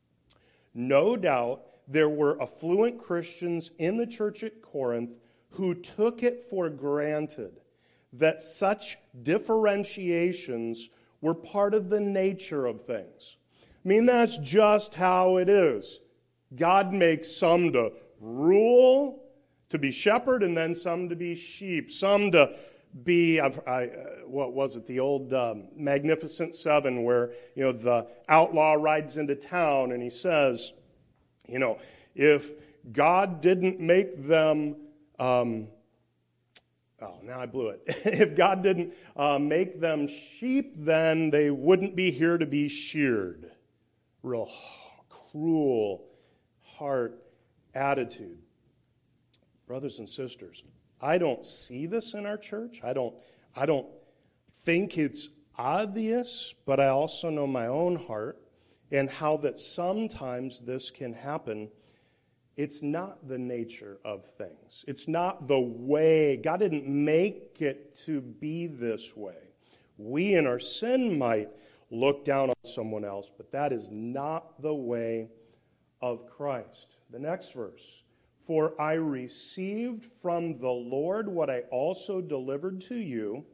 no doubt there were affluent Christians in the church at Corinth who took it for granted that such differentiations were part of the nature of things. I mean, that's just how it is. God makes some to rule, to be shepherd, and then some to be sheep, some to be, I, uh, what was it, the old um, Magnificent Seven, where, you know, the outlaw rides into town and he says, you know, if God didn't make them, um, oh, now I blew it. If God didn't uh, make them sheep, then they wouldn't be here to be sheared. Real cruel heart attitude. Brothers and sisters, I don't see this in our church. I don't, I don't think it's obvious, but I also know my own heart and how that sometimes this can happen. It's not the nature of things. It's not the way. God didn't make it to be this way. We in our sin might look down on someone else, but that is not the way of Christ. The next verse. For I received from the Lord what I also delivered to you,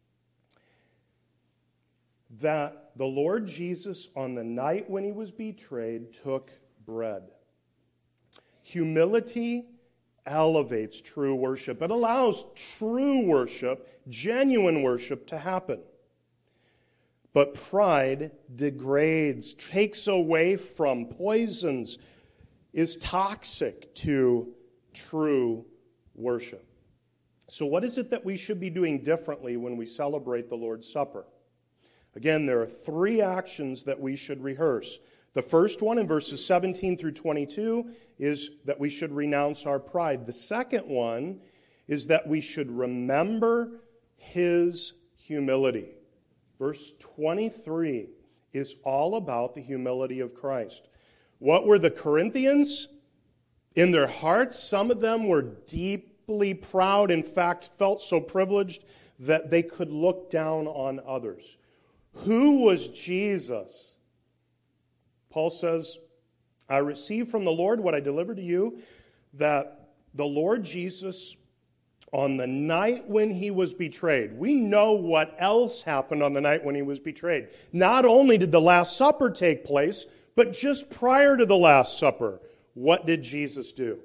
that the Lord Jesus, on the night when he was betrayed, took bread. Humility elevates true worship. It allows true worship, genuine worship, to happen. But pride degrades, takes away from, poisons, is toxic to true worship. So what is it that we should be doing differently when we celebrate the Lord's Supper? Again, there are three actions that we should rehearse. The first one in verses seventeen through twenty-two is that we should renounce our pride. The second one is that we should remember his humility. Verse twenty-three is all about the humility of Christ. What were the Corinthians? In their hearts, some of them were deeply proud, in fact, felt so privileged that they could look down on others. Who was Jesus? Paul says, I received from the Lord what I delivered to you, that the Lord Jesus, on the night when he was betrayed, we know what else happened on the night when he was betrayed. Not only did the Last Supper take place, but just prior to the Last Supper, what did Jesus do?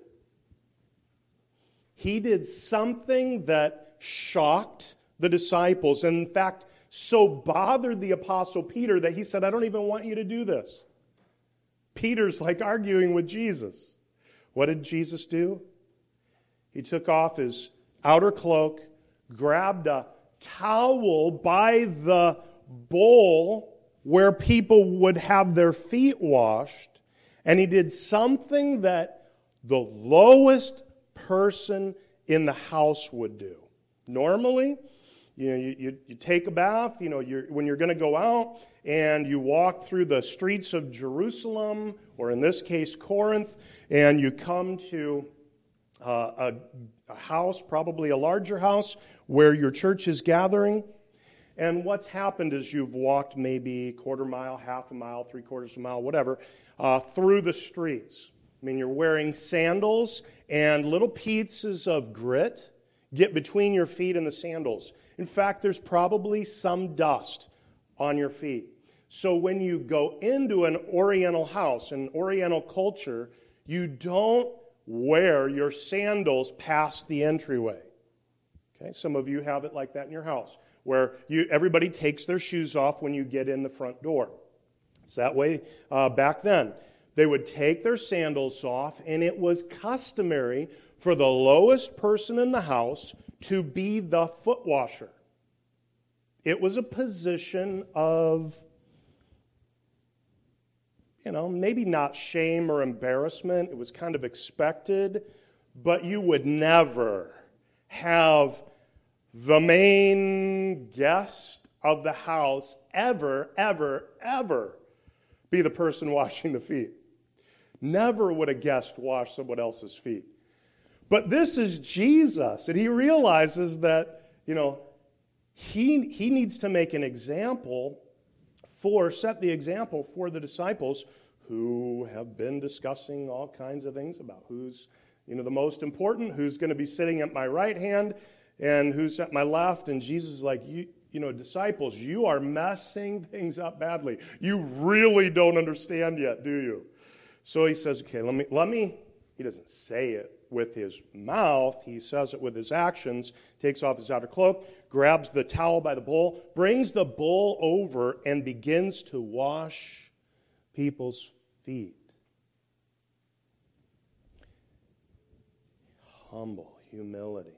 He did something that shocked the disciples, and in fact, so bothered the Apostle Peter that he said, I don't even want you to do this. Peter's like arguing with Jesus. What did Jesus do? He took off his outer cloak, grabbed a towel by the bowl where people would have their feet washed, and he did something that the lowest person in the house would do. Normally, you know, you, you, you take a bath, you know, you're, when you're going to go out and you walk through the streets of Jerusalem, or in this case, Corinth, and you come to uh, a, a house, probably a larger house, where your church is gathering. And what's happened is you've walked maybe a quarter mile, half a mile, three quarters of a mile, whatever, uh, through the streets. I mean, you're wearing sandals, and little pieces of grit get between your feet and the sandals. In fact, there's probably some dust on your feet. So when you go into an Oriental house, an Oriental culture, you don't wear your sandals past the entryway. Okay, some of you have it like that in your house, where you everybody takes their shoes off when you get in the front door. It's that way uh, back then. They would take their sandals off, and it was customary for the lowest person in the house to be the foot washer. It was a position of, you know, maybe not shame or embarrassment. It was kind of expected, but you would never have the main guest of the house ever, ever, ever be the person washing the feet. Never would a guest wash someone else's feet. But this is Jesus, and he realizes that, you know, he, he needs to make an example for, set the example for the disciples who have been discussing all kinds of things about who's, you know, the most important, who's going to be sitting at my right hand, and who's at my left. And Jesus is like, you, you know, disciples, you are messing things up badly. You really don't understand yet, do you? So he says, okay, let me, let me, he doesn't say it with his mouth, he says it with his actions, takes off his outer cloak, grabs the towel by the bowl, brings the bowl over, and begins to wash people's feet. Humble humility.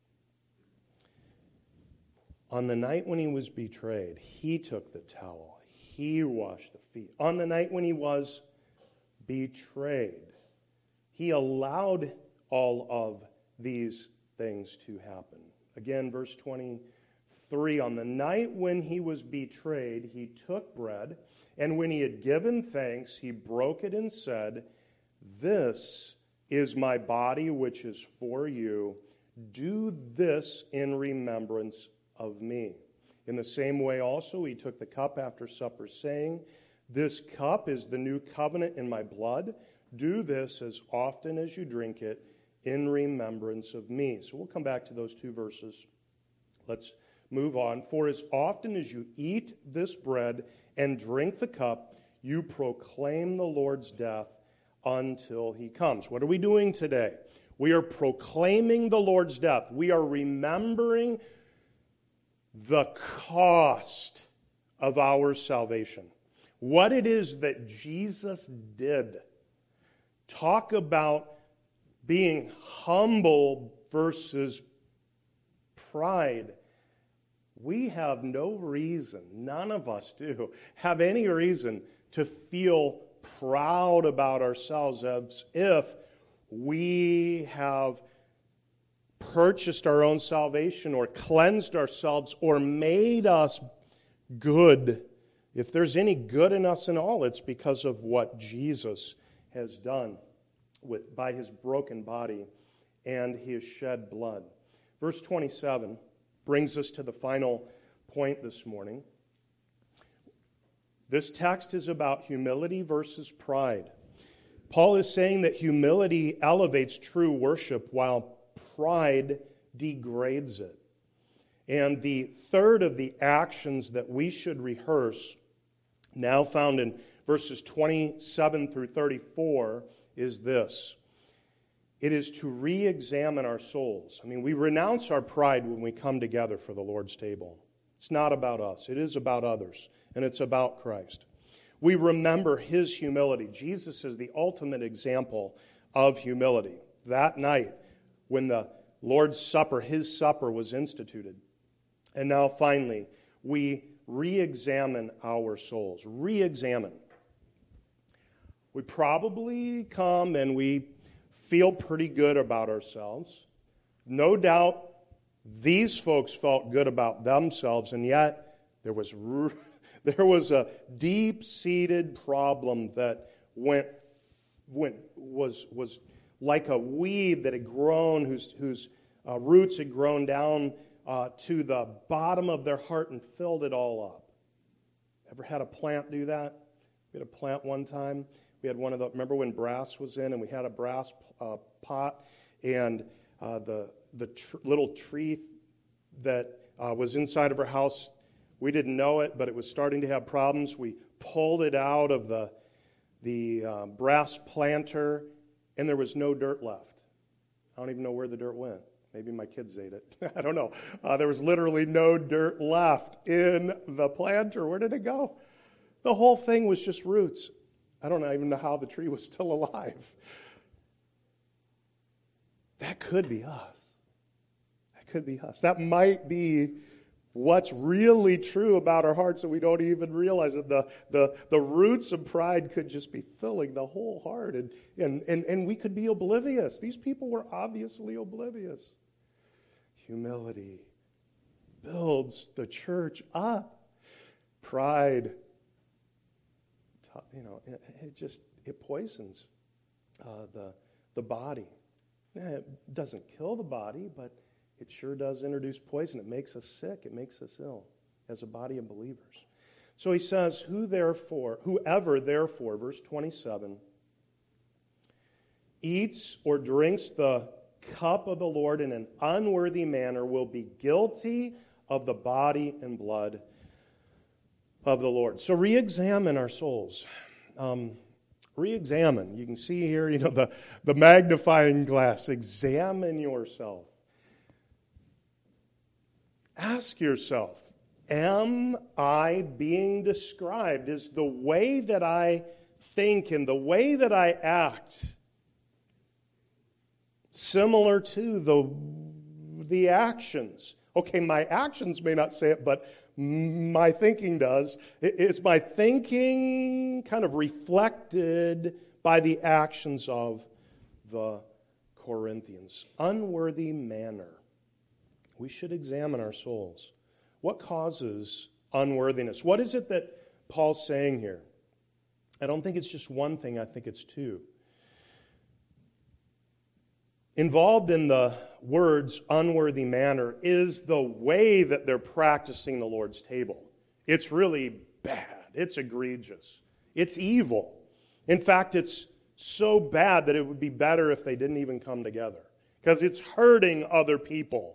On the night when he was betrayed, he took the towel. He washed the feet. On the night when he was betrayed, he allowed all of these things to happen. Again, verse twenty-three, on the night when he was betrayed, he took bread, and when he had given thanks, he broke it and said, "This is my body, which is for you. Do this in remembrance of me." In the same way also, he took the cup after supper, saying, "This cup is the new covenant in my blood. Do this as often as you drink it in remembrance of me." So we'll come back to those two verses. Let's move on. "For as often as you eat this bread and drink the cup, you proclaim the Lord's death until he comes." What are we doing today? We are proclaiming the Lord's death. We are remembering the cost of our salvation. What it is that Jesus did. Talk about being humble versus pride. We have no reason, none of us do, have any reason to feel proud about ourselves as if we have purchased our own salvation or cleansed ourselves or made us good. If there's any good in us in all, it's because of what Jesus has done with by his broken body and his shed blood. Verse twenty-seven brings us to the final point this morning. This text is about humility versus pride. Paul is saying that humility elevates true worship while pride degrades it. And the third of the actions that we should rehearse, now found in verses twenty-seven through thirty-four, is this. It is to re-examine our souls. I mean, we renounce our pride when we come together for the Lord's table. It's not about us. It is about others, and it's about Christ. We remember his humility. Jesus is the ultimate example of humility. That night, when the Lord's Supper, his supper, was instituted. And now, finally, we re-examine our souls. Re-examine. We probably come and we feel pretty good about ourselves. No doubt these folks felt good about themselves, and yet there was there was a deep-seated problem that went went was was like a weed that had grown, whose, whose uh, roots had grown down uh, to the bottom of their heart and filled it all up. Ever had a plant do that? We had a plant one time. We had one of the, remember when brass was in, and we had a brass uh, pot, and uh, the the tr- little tree that uh, was inside of our house, we didn't know it, but it was starting to have problems. We pulled it out of the the uh, brass planter, and there was no dirt left. I don't even know where the dirt went. Maybe my kids ate it. I don't know. Uh, there was literally no dirt left in the planter. Where did it go? The whole thing was just roots. I don't even know how the tree was still alive. That could be us. That could be us. That might be what's really true about our hearts that we don't even realize that the, the, the roots of pride could just be filling the whole heart, and, and, and, and we could be oblivious. These people were obviously oblivious. Humility builds the church up. Pride, you know, it, it just, it poisons uh, the, the body. It doesn't kill the body, but it sure does introduce poison. It makes us sick. It makes us ill as a body of believers. So he says, "Who therefore, whoever therefore," verse twenty-seven, "eats or drinks the cup of the Lord in an unworthy manner will be guilty of the body and blood of the Lord." So re-examine our souls. Um, re-examine. You can see here, you know, the, the magnifying glass. Examine yourself. Ask yourself, am I being described? Is the way that I think and the way that I act similar to the, the actions? Okay, my actions may not say it, but my thinking does. Is my thinking kind of reflected by the actions of the Corinthians? Unworthy manner. We should examine our souls. What causes unworthiness? What is it that Paul's saying here? I don't think it's just one thing. I think it's two. Involved in the words unworthy manner is the way that they're practicing the Lord's table. It's really bad. It's egregious. It's evil. In fact, it's so bad that it would be better if they didn't even come together, because it's hurting other people.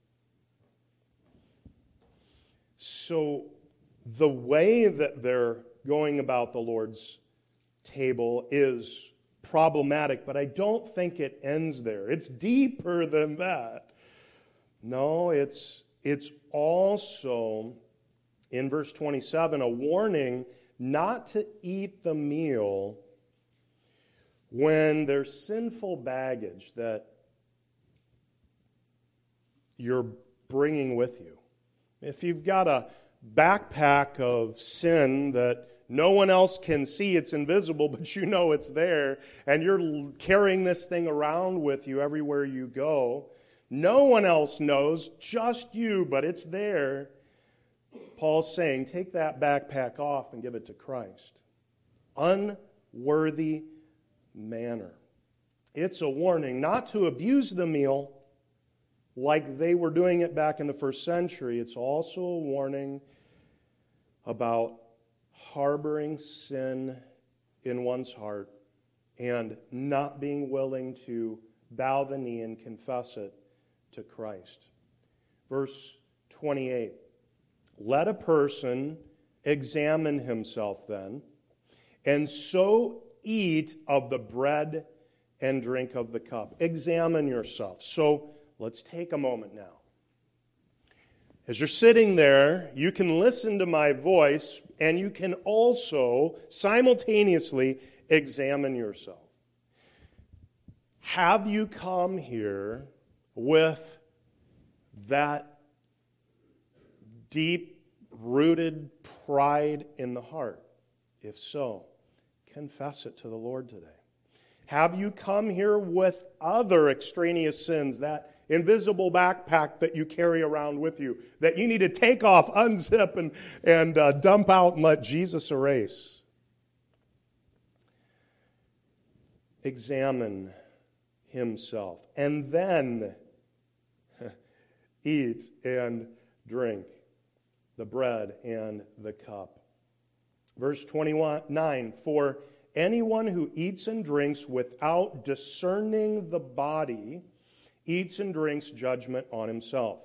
So the way that they're going about the Lord's table is problematic, but I don't think it ends there. It's deeper than that. No, it's, it's also, in verse twenty-seven, a warning not to eat the meal when there's sinful baggage that you're bringing with you. If you've got a backpack of sin that no one else can see, it's invisible, but you know it's there, and you're carrying this thing around with you everywhere you go, no one else knows, just you, but it's there. Paul's saying, take that backpack off and give it to Christ. Unworthy manner. It's a warning not to abuse the meal like they were doing it back in the first century. It's also a warning about harboring sin in one's heart and not being willing to bow the knee and confess it to Christ. Verse twenty-eight, let a person examine himself then, and so eat of the bread and drink of the cup. Examine yourself. So let's take a moment now. As you're sitting there, you can listen to my voice, and you can also simultaneously examine yourself. Have you come here with that deep-rooted pride in the heart? If so, confess it to the Lord today. Have you come here with other extraneous sins, that invisible backpack that you carry around with you, that you need to take off, unzip, and, and uh, dump out and let Jesus erase? Examine himself. And then eat and drink the bread and the cup. Verse twenty-nine, for anyone who eats and drinks without discerning the body eats and drinks judgment on himself.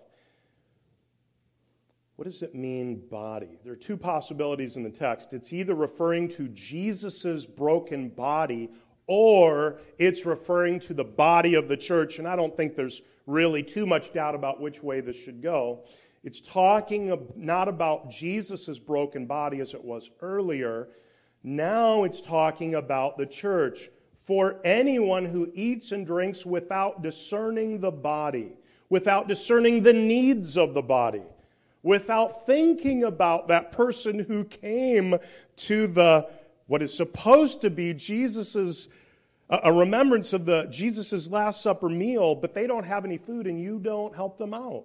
What does it mean, body? There are two possibilities in the text. It's either referring to Jesus' broken body, or it's referring to the body of the church, and I don't think there's really too much doubt about which way this should go. It's talking not about Jesus' broken body as it was earlier. Now it's talking about the church. For anyone who eats and drinks without discerning the body, without discerning the needs of the body, without thinking about that person who came to the, what is supposed to be Jesus's, a remembrance of the Jesus's Last Supper meal, but they don't have any food and you don't help them out.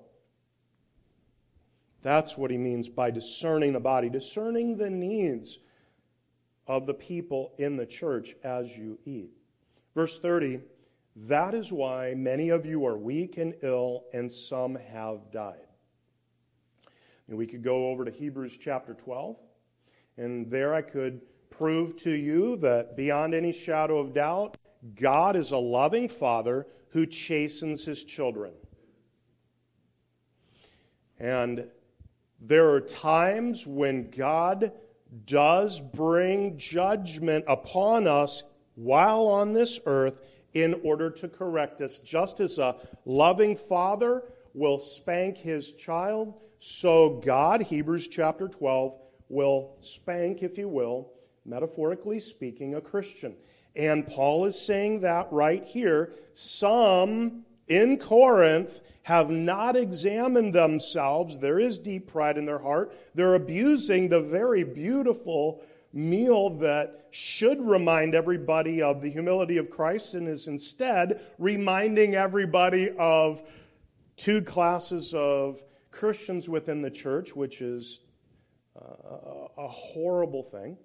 That's what he means by discerning the body, discerning the needs of the people in the church as you eat. Verse thirty, that is why many of you are weak and ill, and some have died. And we could go over to Hebrews chapter twelve, and there I could prove to you that beyond any shadow of doubt, God is a loving Father who chastens his children. And there are times when God does bring judgment upon us while on this earth in order to correct us. Just as a loving father will spank his child, so God, Hebrews chapter twelve, will spank, if you will, metaphorically speaking, a Christian. And Paul is saying that right here. Some in Corinth have not examined themselves. There is deep pride in their heart. They're abusing the very beautiful meal that should remind everybody of the humility of Christ and is instead reminding everybody of two classes of Christians within the church, which is uh, a horrible thing.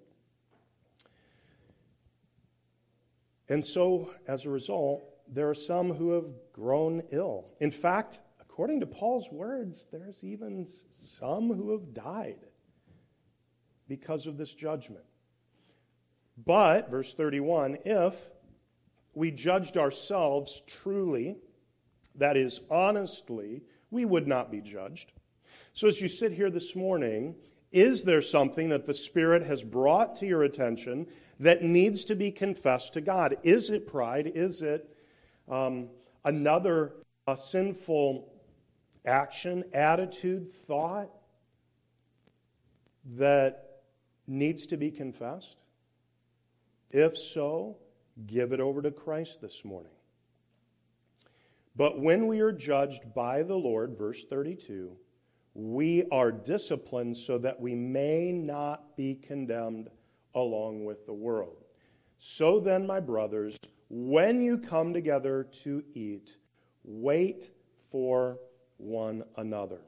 And so, as a result, there are some who have grown ill. In fact, according to Paul's words, there's even some who have died because of this judgment. But, verse thirty-one, if we judged ourselves truly, that is, honestly, we would not be judged. So as you sit here this morning, is there something that the Spirit has brought to your attention that needs to be confessed to God? Is it pride? Is it um, another uh, sinful action, attitude, thought that needs to be confessed? If so, give it over to Christ this morning. But when we are judged by the Lord, verse thirty-two, we are disciplined so that we may not be condemned along with the world. So then, my brothers, when you come together to eat, wait for one another.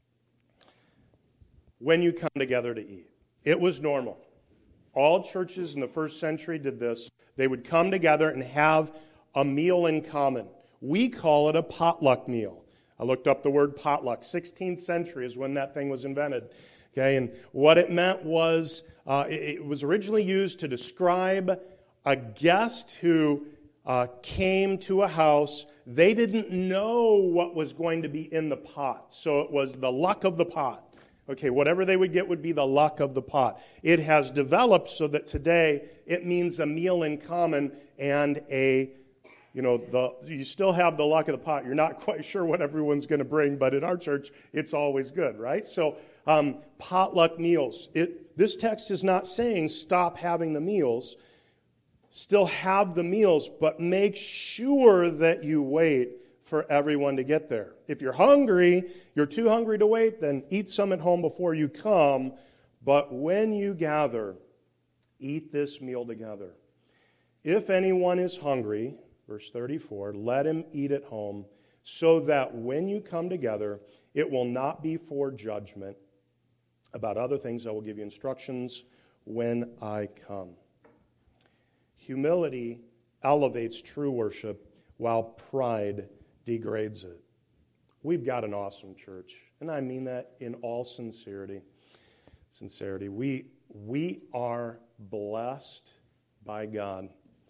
When you come together to eat. It was normal. All churches in the first century did this. They would come together and have a meal in common. We call it a potluck meal. I looked up the word potluck. sixteenth century is when that thing was invented. Okay, and what it meant was, uh, it, it was originally used to describe a guest who uh, came to a house. They didn't know what was going to be in the pot, so it was the luck of the pot. Okay, whatever they would get would be the luck of the pot. It has developed so that today it means a meal in common and a, you know, the you still have the luck of the pot. You're not quite sure what everyone's going to bring, but in our church, it's always good, right? So um, potluck meals. It, this text is not saying stop having the meals. Still have the meals, but make sure that you wait for everyone to get there. If you're hungry, you're too hungry to wait, then eat some at home before you come. But when you gather, eat this meal together. If anyone is hungry, verse thirty-four, let him eat at home, so that when you come together, it will not be for judgment. About other things, I will give you instructions when I come. Humility elevates true worship. while pride degrades it. We've got an awesome church, and I mean that in all sincerity. Sincerity. We, we are blessed by God.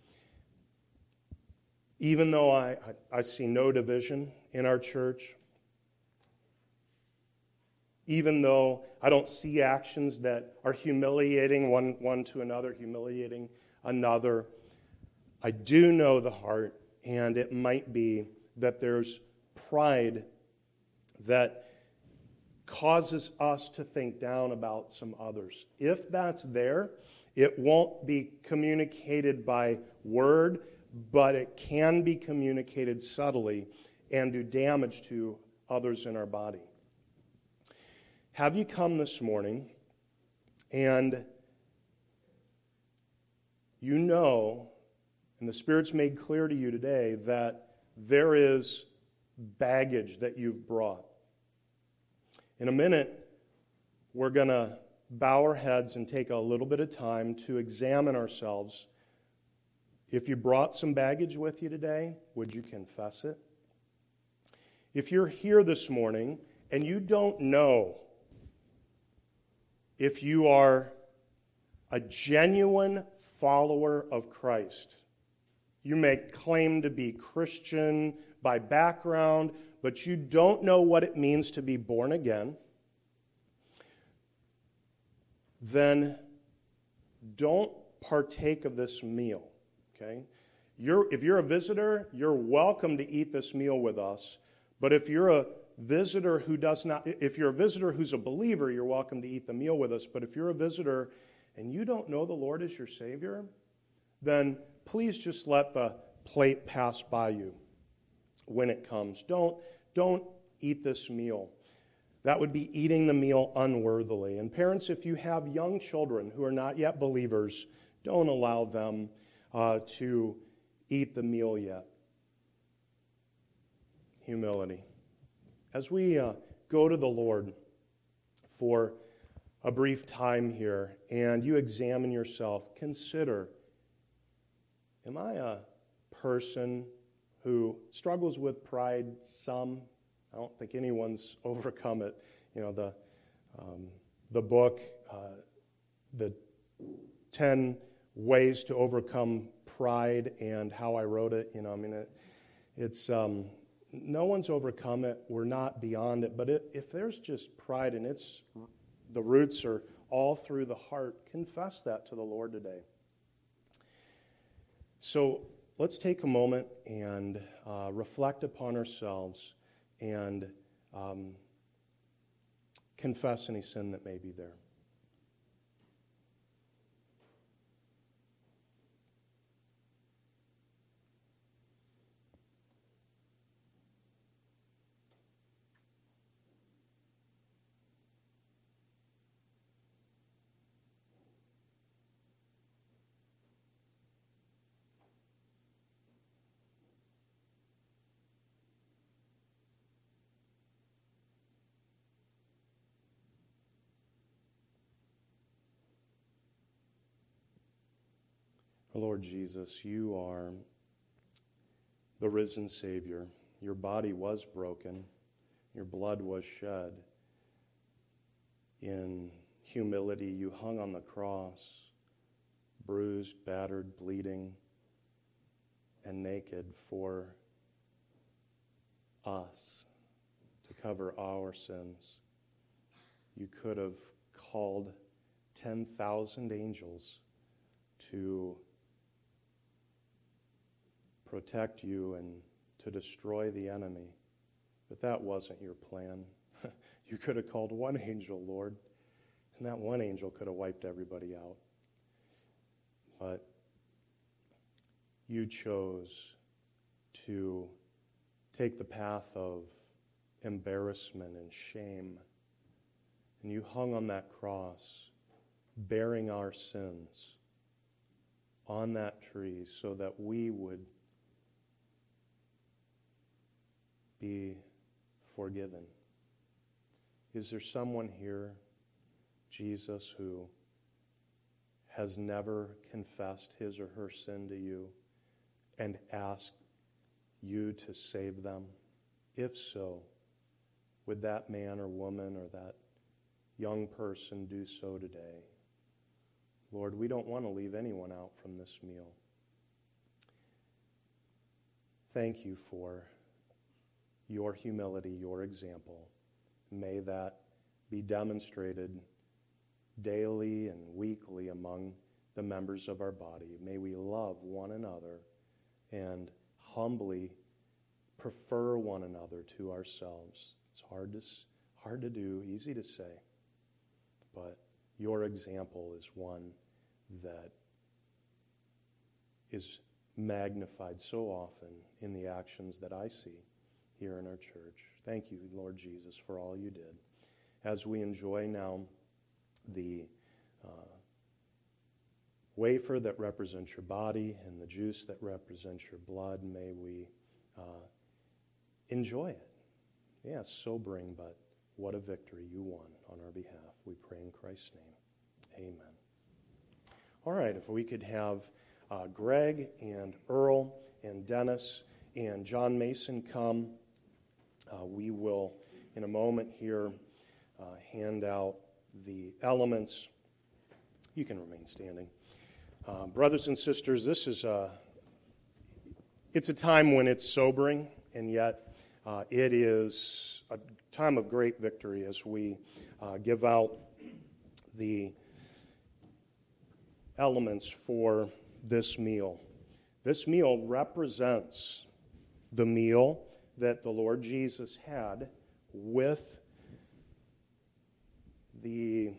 Even though I, I, I see no division in our church, even though I don't see actions that are humiliating one, one to another, humiliating another, I do know the heart, and it might be that there's pride that causes us to think down about some others. If that's there, it won't be communicated by word, but it can be communicated subtly and do damage to others in our body. Have you come this morning and you know, and the Spirit's made clear to you today, that there is baggage that you've brought? In a minute, we're going to bow our heads and take a little bit of time to examine ourselves. If you brought some baggage with you today, would you confess it? If you're here this morning and you don't know if you are a genuine follower of Christ, you may claim to be Christian by background, but you don't know what it means to be born again, then don't partake of this meal, okay? You're, if you're a visitor, you're welcome to eat this meal with us, but if you're a visitor who does not, if you're a visitor who's a believer, you're welcome to eat the meal with us, but if you're a visitor and you don't know the Lord as your Savior, then please just let the plate pass by you when it comes. Don't, don't eat this meal. That would be eating the meal unworthily. And parents, if you have young children who are not yet believers, don't allow them uh, to eat the meal yet. Humility. As we uh, go to the Lord for a brief time here and you examine yourself, consider, am I a person who struggles with pride some? I don't think anyone's overcome it. You know, the um, the book, uh, the ten ways to overcome pride and how I wrote it. You know, I mean, it, it's um, no one's overcome it. We're not beyond it. But it, if there's just pride and it's the roots are all through the heart, confess that to the Lord today. So let's take a moment and uh, reflect upon ourselves and um, confess any sin that may be there. Lord Jesus, you are the risen Savior. Your body was broken. Your blood was shed. In humility, you hung on the cross, bruised, battered, bleeding, and naked for us to cover our sins. You could have called ten thousand angels to protect you and to destroy the enemy. But that wasn't your plan. You could have called one angel, Lord, and that one angel could have wiped everybody out. But you chose to take the path of embarrassment and shame, and you hung on that cross, bearing our sins on that tree so that we would be forgiven. Is there someone here, Jesus, who has never confessed his or her sin to you and asked you to save them? If so, would that man or woman or that young person do so today? Lord, we don't want to leave anyone out from this meal. Thank you for your humility, your example. May that be demonstrated daily and weekly among the members of our body. May we love one another and humbly prefer one another to ourselves. It's hard to, hard to do, easy to say, but your example is one that is magnified so often in the actions that I see here in our church. Thank you, Lord Jesus, for all you did. As we enjoy now the uh, wafer that represents your body and the juice that represents your blood, may we uh, enjoy it. Yeah, sobering, but what a victory you won on our behalf. We pray in Christ's name. Amen. All right, if we could have uh, Greg and Earl and Dennis and John Mason come, uh, we will, in a moment here, uh, hand out the elements. You can remain standing. Uh, brothers and sisters, this is a, it's a time when it's sobering, and yet uh, it is a time of great victory as we uh, give out the elements for this meal. This meal represents the meal that the Lord Jesus had with the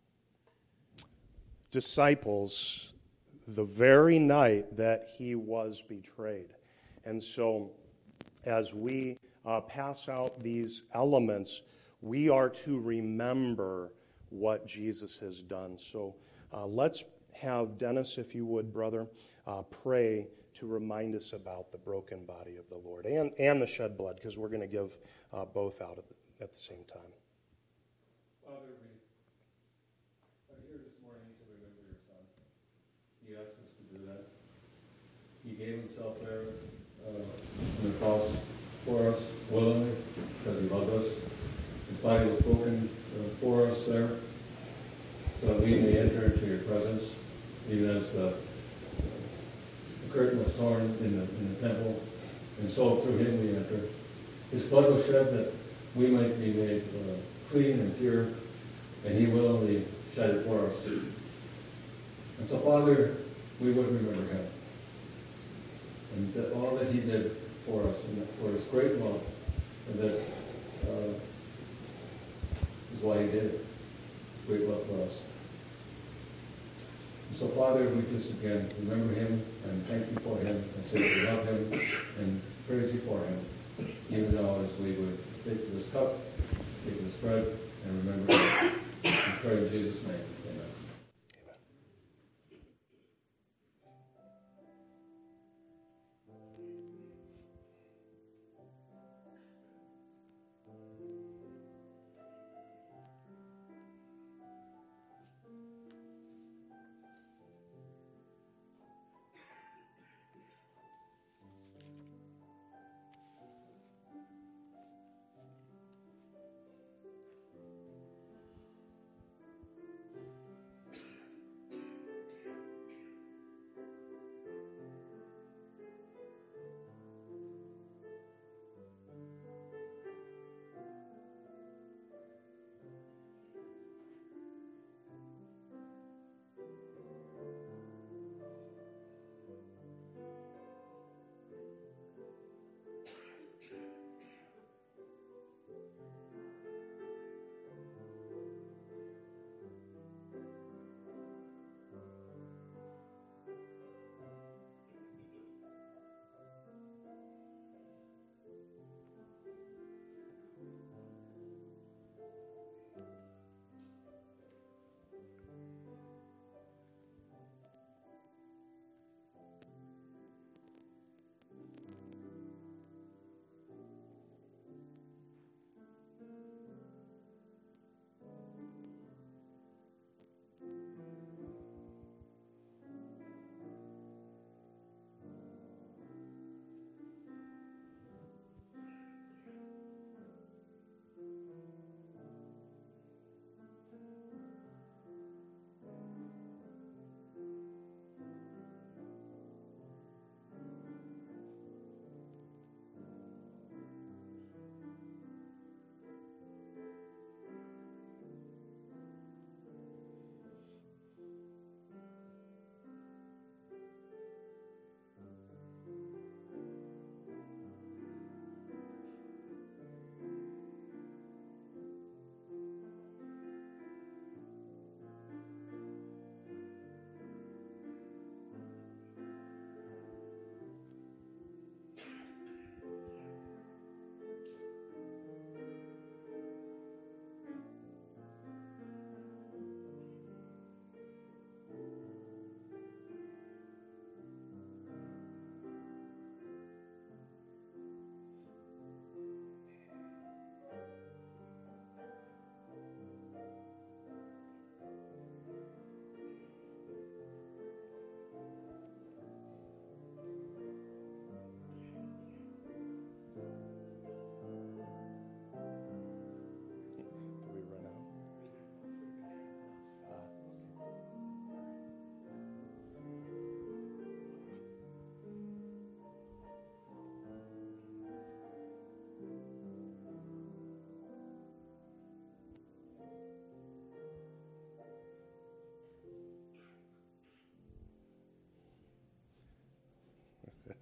disciples the very night that he was betrayed. And so as we uh, pass out these elements, we are to remember what Jesus has done. So uh, let's have Dennis, if you would, brother, uh, pray to remind us about the broken body of the Lord and, and the shed blood, because we're going to give uh, both out at the, at the same time. Father, we are here this morning to remember your Son. He asked us to do that. He gave himself there uh, on the cross for us willingly because he loved us. His body was broken uh, for us there so that we may enter into your presence, even as the, the curtain was torn in the, in the temple, and so through him we enter. His blood was shed that we might be made uh, clean and pure, and he willingly shed it for us. And so, Father, we would remember him, and that all that he did for us, and for his great love, and that uh, is why he did it. Great love for us. And so, Father, we just again remember him and thank you for him, and say we love him and praise you for him, even though as we would take this cup, take this bread, and remember him. We pray in Jesus' name. Amen.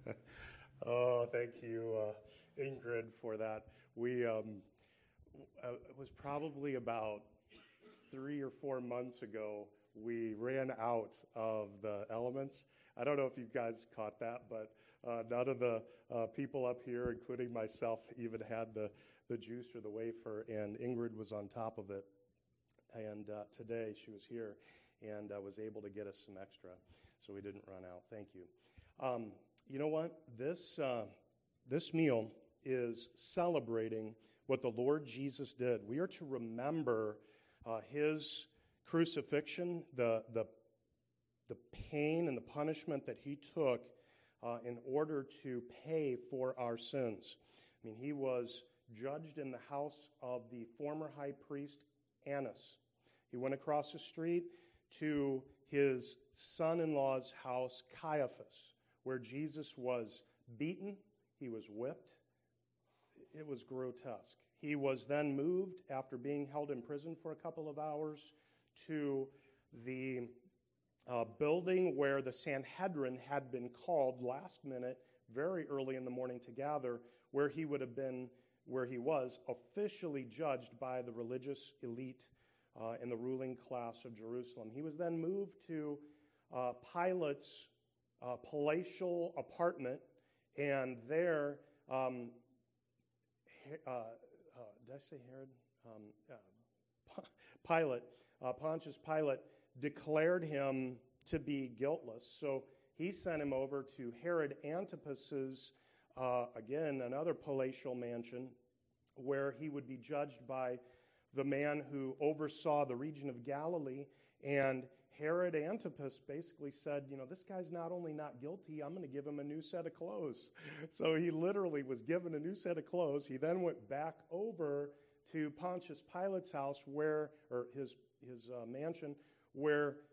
Oh, thank you, uh, Ingrid, for that. We um, uh, it was probably about three or four months ago. We ran out of the elements. I don't know if you guys caught that, but uh, none of the uh, people up here, including myself, even had the, the juice or the wafer, and Ingrid was on top of it. And uh, today she was here and uh, was able to get us some extra, so we didn't run out. Thank you. Um, you know what? This uh, this meal is celebrating what the Lord Jesus did. We are to remember uh, his crucifixion, the the the pain and the punishment that he took uh, in order to pay for our sins. I mean, he was judged in the house of the former high priest Annas. He went across the street to his son-in-law's house, Caiaphas, where Jesus was beaten, he was whipped. It was grotesque. He was then moved, after being held in prison for a couple of hours, to the uh, building where the Sanhedrin had been called last minute, very early in the morning to gather, where he would have been, where he was officially judged by the religious elite uh, and the ruling class of Jerusalem. He was then moved to uh, Pilate's uh, palatial apartment, and there, um, uh, uh, did I say Herod? Um, uh, Pilate, uh, Pontius Pilate, declared him to be guiltless. So he sent him over to Herod Antipas's, uh, again, another palatial mansion, where he would be judged by the man who oversaw the region of Galilee. And Herod Antipas basically said, you know, this guy's not only not guilty, I'm going to give him a new set of clothes. So he literally was given a new set of clothes. He then went back over to Pontius Pilate's house, where, or his his uh, mansion, where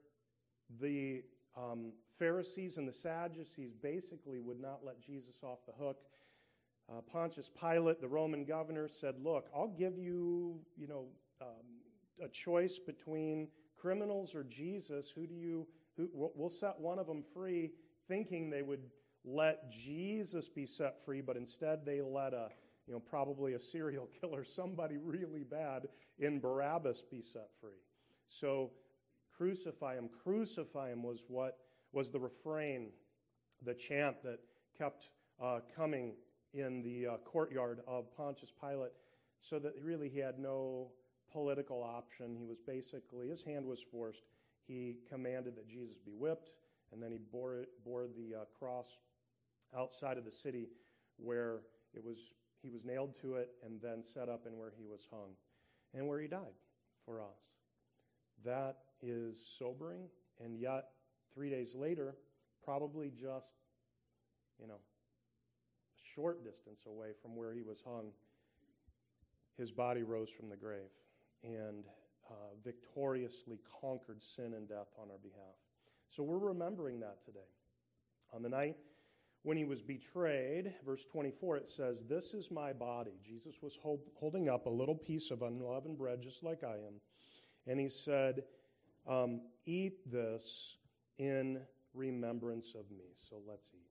the um, Pharisees and the Sadducees basically would not let Jesus off the hook. Uh, Pontius Pilate, the Roman governor, said, look, I'll give you, you know, um, a choice between criminals or Jesus. Who do you, who, we'll set one of them free, thinking they would let Jesus be set free, but instead they let a, you know, probably a serial killer, somebody really bad in Barabbas, be set free. So crucify him, crucify him was what was the refrain, the chant that kept uh, coming in the uh, courtyard of Pontius Pilate, so that really he had no political option. He was basically, his hand was forced. He commanded that Jesus be whipped, and then he bore it, bore the uh, cross outside of the city, where it was he was nailed to it, and then set up, and where he was hung, and where he died for us. That is sobering, and yet three days later, probably just, you know, a short distance away from where he was hung, his body rose from the grave and uh, victoriously conquered sin and death on our behalf. So we're remembering that today. On the night when he was betrayed, verse twenty-four, it says, this is my body. Jesus was hold, holding up a little piece of unleavened bread, just like I am. And he said, um, eat this in remembrance of me. So let's eat.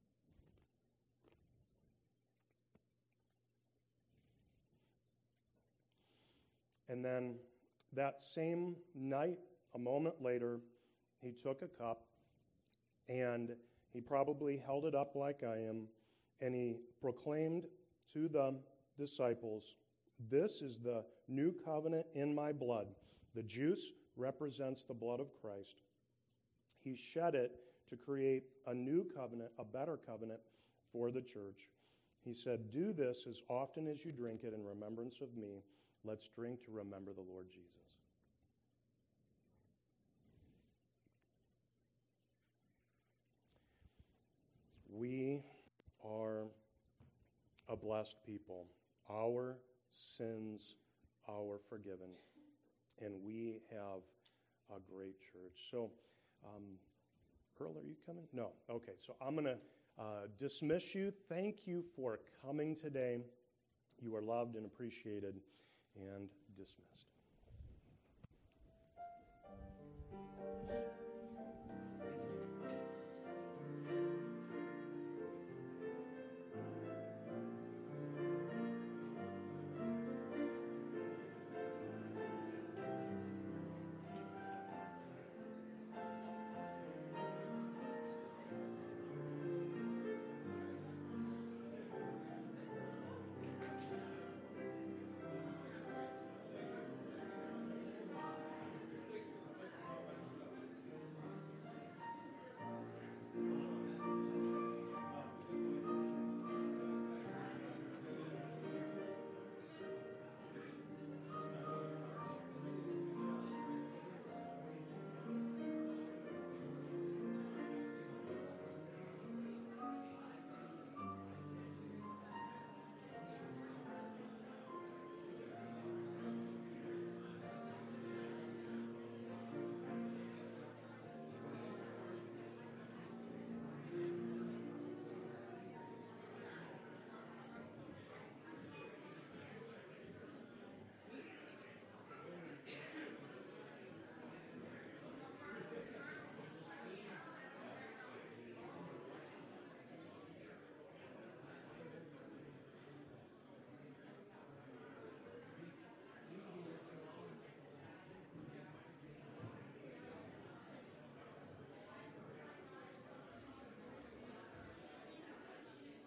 And then that same night, a moment later, he took a cup, and he probably held it up like I am, and he proclaimed to the disciples, this is the new covenant in my blood. The juice represents the blood of Christ. He shed it to create a new covenant, a better covenant for the church. He said, do this as often as you drink it in remembrance of me. Let's drink to remember the Lord Jesus. We are a blessed people. Our sins are forgiven, and we have a great church. So, um, Earl, are you coming? No. Okay, so I'm going to uh, dismiss you. Thank you for coming today. You are loved and appreciated and dismissed.